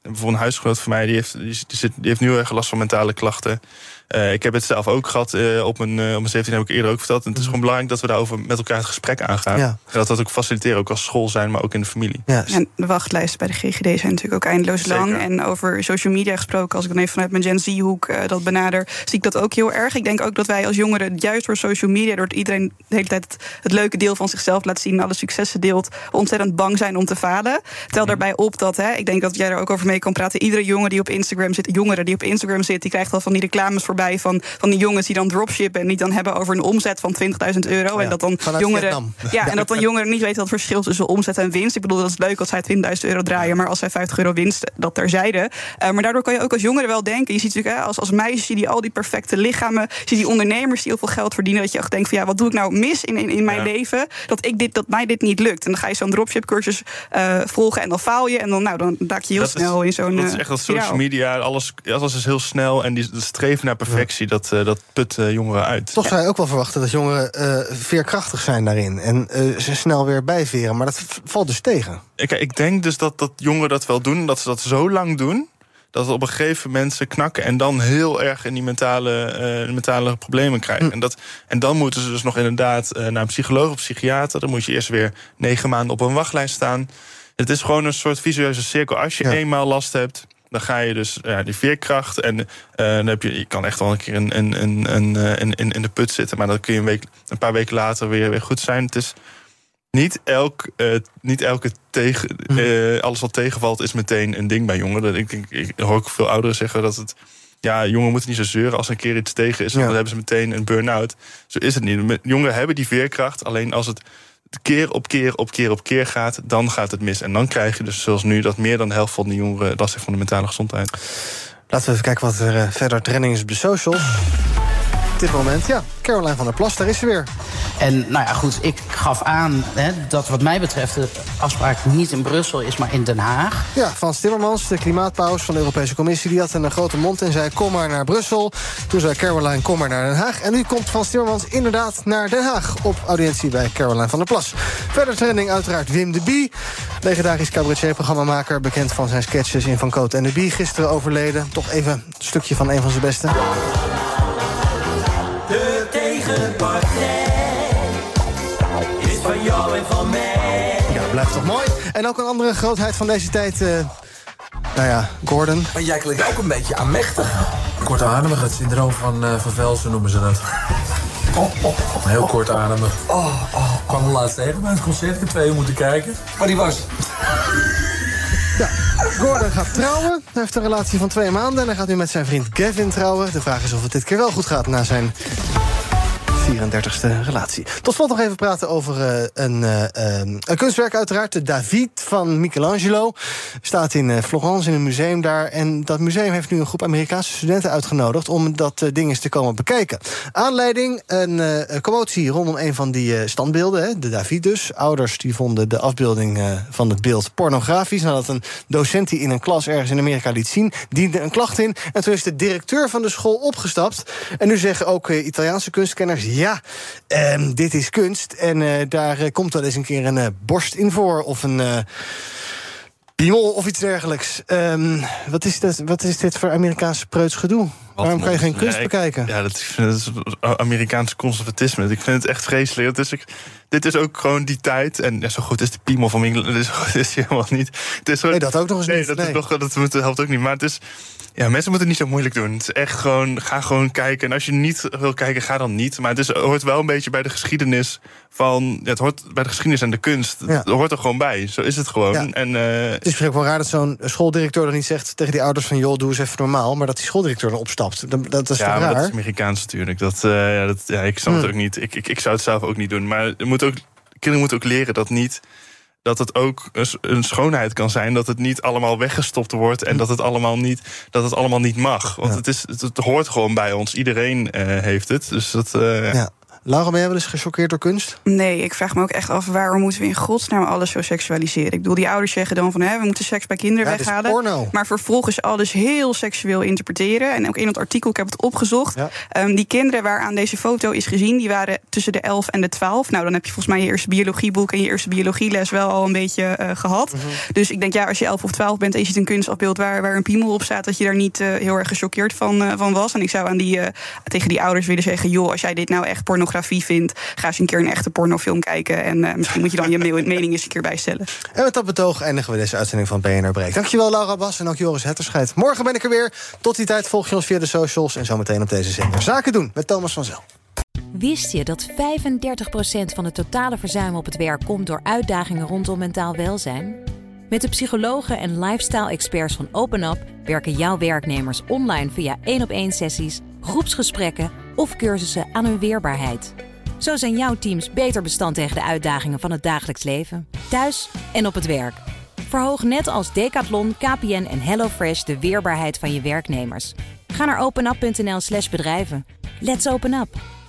bijvoorbeeld een huisgenoot van mij, die heeft, die, zit, die heeft nu heel erg last van mentale klachten. Uh, ik heb het zelf ook gehad. Uh, op mijn, uh, op mijn zeventien heb ik eerder ook verteld. En het is gewoon belangrijk dat we daarover met elkaar het gesprek aangaan. Ja. En dat dat ook faciliteren, ook als school zijn, maar ook in de familie. Ja. En de wachtlijsten bij de G G D zijn natuurlijk ook eindeloos Zeker. lang. En over social media gesproken, als ik dan even vanuit mijn Gen Z-hoek uh, dat benader, zie ik dat ook heel erg. Ik denk ook dat wij als jongeren, juist door social media, door iedereen de hele tijd het, het leuke deel van zichzelf laat zien, alle successen deelt, ontzettend bang zijn om te falen. Tel daarbij op dat, hè, ik denk dat jij er ook over mee kan praten, iedere jongen die op Instagram zit, jongeren die op Instagram zit, die krijgt al van die reclames voorbij van, van die jongens die dan dropshippen en die dan hebben over een omzet van twintigduizend euro. Ja, en dat dan jongeren, ja, en dat dan jongeren niet weten wat het verschil tussen omzet en winst. Ik bedoel, dat is leuk als zij twintigduizend euro draaien, maar als zij vijftig euro winst, dat terzijde. Uh, maar daardoor kan je ook als jongere wel denken. Je ziet natuurlijk, hè, als, als meisje die al die perfecte lichamen, je ziet die ondernemers die heel veel geld verdienen, dat je echt denkt van ja, wat doe ik nou mis in, in, in mijn ja. leven, dat ik dit, dat mij dit niet lukt. En dan ga je zo'n dropship cursus uh, volgen en dan faal je en dan, nou, dan raak je heel dat snel is, in zo'n. Dat is echt dat social media, alles, alles is heel snel en die het streven naar perfectie, ja. dat, uh, dat put uh, jongeren uit. Toch zou je ook wel verwachten dat jongeren uh, veerkrachtig zijn daarin en uh, ze snel weer bijveren, maar dat v- valt dus tegen. Ik, ik denk dus dat, dat jongeren dat wel doen, dat ze dat zo lang doen, dat het op een gegeven moment ze knakken en dan heel erg in die mentale, uh, mentale problemen krijgen. Mm. En, dat, en dan moeten ze dus nog inderdaad uh, naar een psycholoog of psychiater. Dan moet je eerst weer negen maanden op een wachtlijst staan. Het is gewoon een soort visueuze cirkel. Als je ja. eenmaal last hebt, dan ga je dus ja, die veerkracht. En uh, dan heb je, je kan echt wel een keer in, in, in, in, in, in de put zitten. Maar dan kun je een, week, een paar weken later weer, weer goed zijn. Het is niet, elk, uh, niet elke tegen, uh, alles wat tegenvalt is meteen een ding bij jongeren. Ik, ik, ik hoor ook veel ouderen zeggen dat het, ja, jongeren moeten niet zo zeuren als een keer iets tegen is. Ja. Dan hebben ze meteen een burn-out. Zo is het niet. Jongeren hebben die veerkracht. Alleen als het keer op keer op keer op keer gaat, dan gaat het mis. En dan krijg je dus zoals nu dat meer dan de helft van de jongeren last heeft van de mentale gezondheid. Laten we even kijken wat er uh, verder trending is op de socials. Op dit moment, ja, Caroline van der Plas, daar is ze weer. En nou ja, goed, ik gaf aan hè, dat wat mij betreft de afspraak niet in Brussel is, maar in Den Haag. Ja, Frans Timmermans, de klimaatpaus van de Europese Commissie, die had een grote mond en zei kom maar naar Brussel. Toen zei Caroline kom maar naar Den Haag. En nu komt Frans Timmermans inderdaad naar Den Haag op audiëntie bij Caroline van der Plas. Verder trending uiteraard Wim de Bie, legendarisch cabaretier-programmamaker, bekend van zijn sketches in Van Cote en de Bie, gisteren overleden. Toch even een stukje van een van zijn beste. De tegenpartij is van jou en van mij. Ja, dat blijft toch mooi. En ook een andere grootheid van deze tijd, uh, nou ja, Gordon. Maar jij klinkt ook een beetje aanmächtig. Kortademig, het syndroom van, uh, van Velsen noemen ze dat. Oh, oh, oh, Heel kortademig. Oh, oh, Ik kwam de laatste tegen bij het concert. Ik heb twee uur moeten kijken. Maar die was... Ja, Gordon gaat trouwen. Hij heeft een relatie van twee maanden en hij gaat nu met zijn vriend Gavin trouwen. De vraag is of het dit keer wel goed gaat na zijn vierendertigste relatie. Tot slot nog even praten over uh, een, uh, een kunstwerk uiteraard. De David van Michelangelo. Staat in uh, Florence in een museum daar. En dat museum heeft nu een groep Amerikaanse studenten uitgenodigd om dat uh, ding eens te komen bekijken. Aanleiding, een uh, commotie rondom een van die uh, standbeelden. Hè, de David dus. Ouders die vonden de afbeelding uh, van het beeld pornografisch. Nadat een docent die in een klas ergens in Amerika liet zien, diende een klacht in. En toen is de directeur van de school opgestapt. En nu zeggen ook uh, Italiaanse kunstkenners, ja, uh, dit is kunst. En uh, daar uh, komt wel eens een keer een uh, borst in voor. Of een uh, piemel of iets dergelijks. Um, wat, is dat, wat is dit voor Amerikaanse preuts gedoe? Wat Waarom kan je geen kunst ja, ik, bekijken? Ja, dat, dat is Amerikaanse conservatisme. Ik vind het echt vreselijk. Dat is, ik, dit is ook gewoon die tijd. En ja, zo goed is de piemel van Mingelen. Dat is, dat is helemaal niet. Het is gewoon, nee, dat ook nog eens nee, niet. Dat, nee. Is nog, dat, dat helpt ook niet. Maar het is... Ja, mensen moeten het niet zo moeilijk doen. Het is echt gewoon, ga gewoon kijken. En als je niet wil kijken, ga dan niet. Maar het is, hoort wel een beetje bij de geschiedenis van... Ja, het hoort bij de geschiedenis en de kunst. Ja. Het hoort er gewoon bij. Zo is het gewoon. Ja. En, uh, het is misschien ook wel raar dat zo'n schooldirecteur dan niet zegt tegen die ouders van... joh, doe eens even normaal, maar dat die schooldirecteur dan opstapt. Dat, dat is ja, toch raar? Ja, dat is Amerikaans natuurlijk. Dat, uh, ja, dat, ja, ik snap hmm. het ook niet. Ik, ik, ik zou het zelf ook niet doen. Maar er moet ook, kinderen moeten ook leren dat niet... dat het ook een schoonheid kan zijn, dat het niet allemaal weggestopt wordt en dat het allemaal niet, dat het allemaal niet mag. Want ja. het, is, het, het hoort gewoon bij ons. Iedereen uh, heeft het. Dus dat, uh, ja. Laura, ben jij wel eens gechoqueerd door kunst? Nee, ik vraag me ook echt af, waarom moeten we in godsnaam alles zo seksualiseren? Ik bedoel, die ouders zeggen dan van, hè, we moeten seks bij kinderen ja, weghalen. Porno. Maar vervolgens alles heel seksueel interpreteren. En ook in het artikel, ik heb het opgezocht. Ja. Um, die kinderen waaraan deze foto is gezien, die waren tussen de elf en de twaalf. Nou, dan heb je volgens mij je eerste biologieboek en je eerste biologieles wel al een beetje uh, gehad. Mm-hmm. Dus ik denk, ja, als je elf of twaalf bent en je ziet een kunstafbeeld waar, waar een piemel op staat, dat je daar niet uh, heel erg gechoqueerd van, uh, van was. En ik zou aan die, uh, tegen die ouders willen zeggen, joh, als jij dit nou echt pornografie vindt, ga eens een keer een echte pornofilm kijken. En uh, misschien moet je dan je mening eens een keer bijstellen. En met dat betoog eindigen we deze uitzending van B N R Breekt. Dankjewel Laura Bas en ook Joris Hetterscheid. Morgen ben ik er weer. Tot die tijd volg je ons via de socials en zometeen op deze zender. Zaken doen met Thomas van Zel. Wist je dat vijfendertig procent van het totale verzuim op het werk komt door uitdagingen rondom mentaal welzijn? Met de psychologen en lifestyle-experts van OpenUp werken jouw werknemers online via één-op-één sessies, groepsgesprekken of cursussen aan hun weerbaarheid. Zo zijn jouw teams beter bestand tegen de uitdagingen van het dagelijks leven, thuis en op het werk. Verhoog net als Decathlon, K P N en HelloFresh de weerbaarheid van je werknemers. Ga naar openup punt n l slash bedrijven. Let's open up!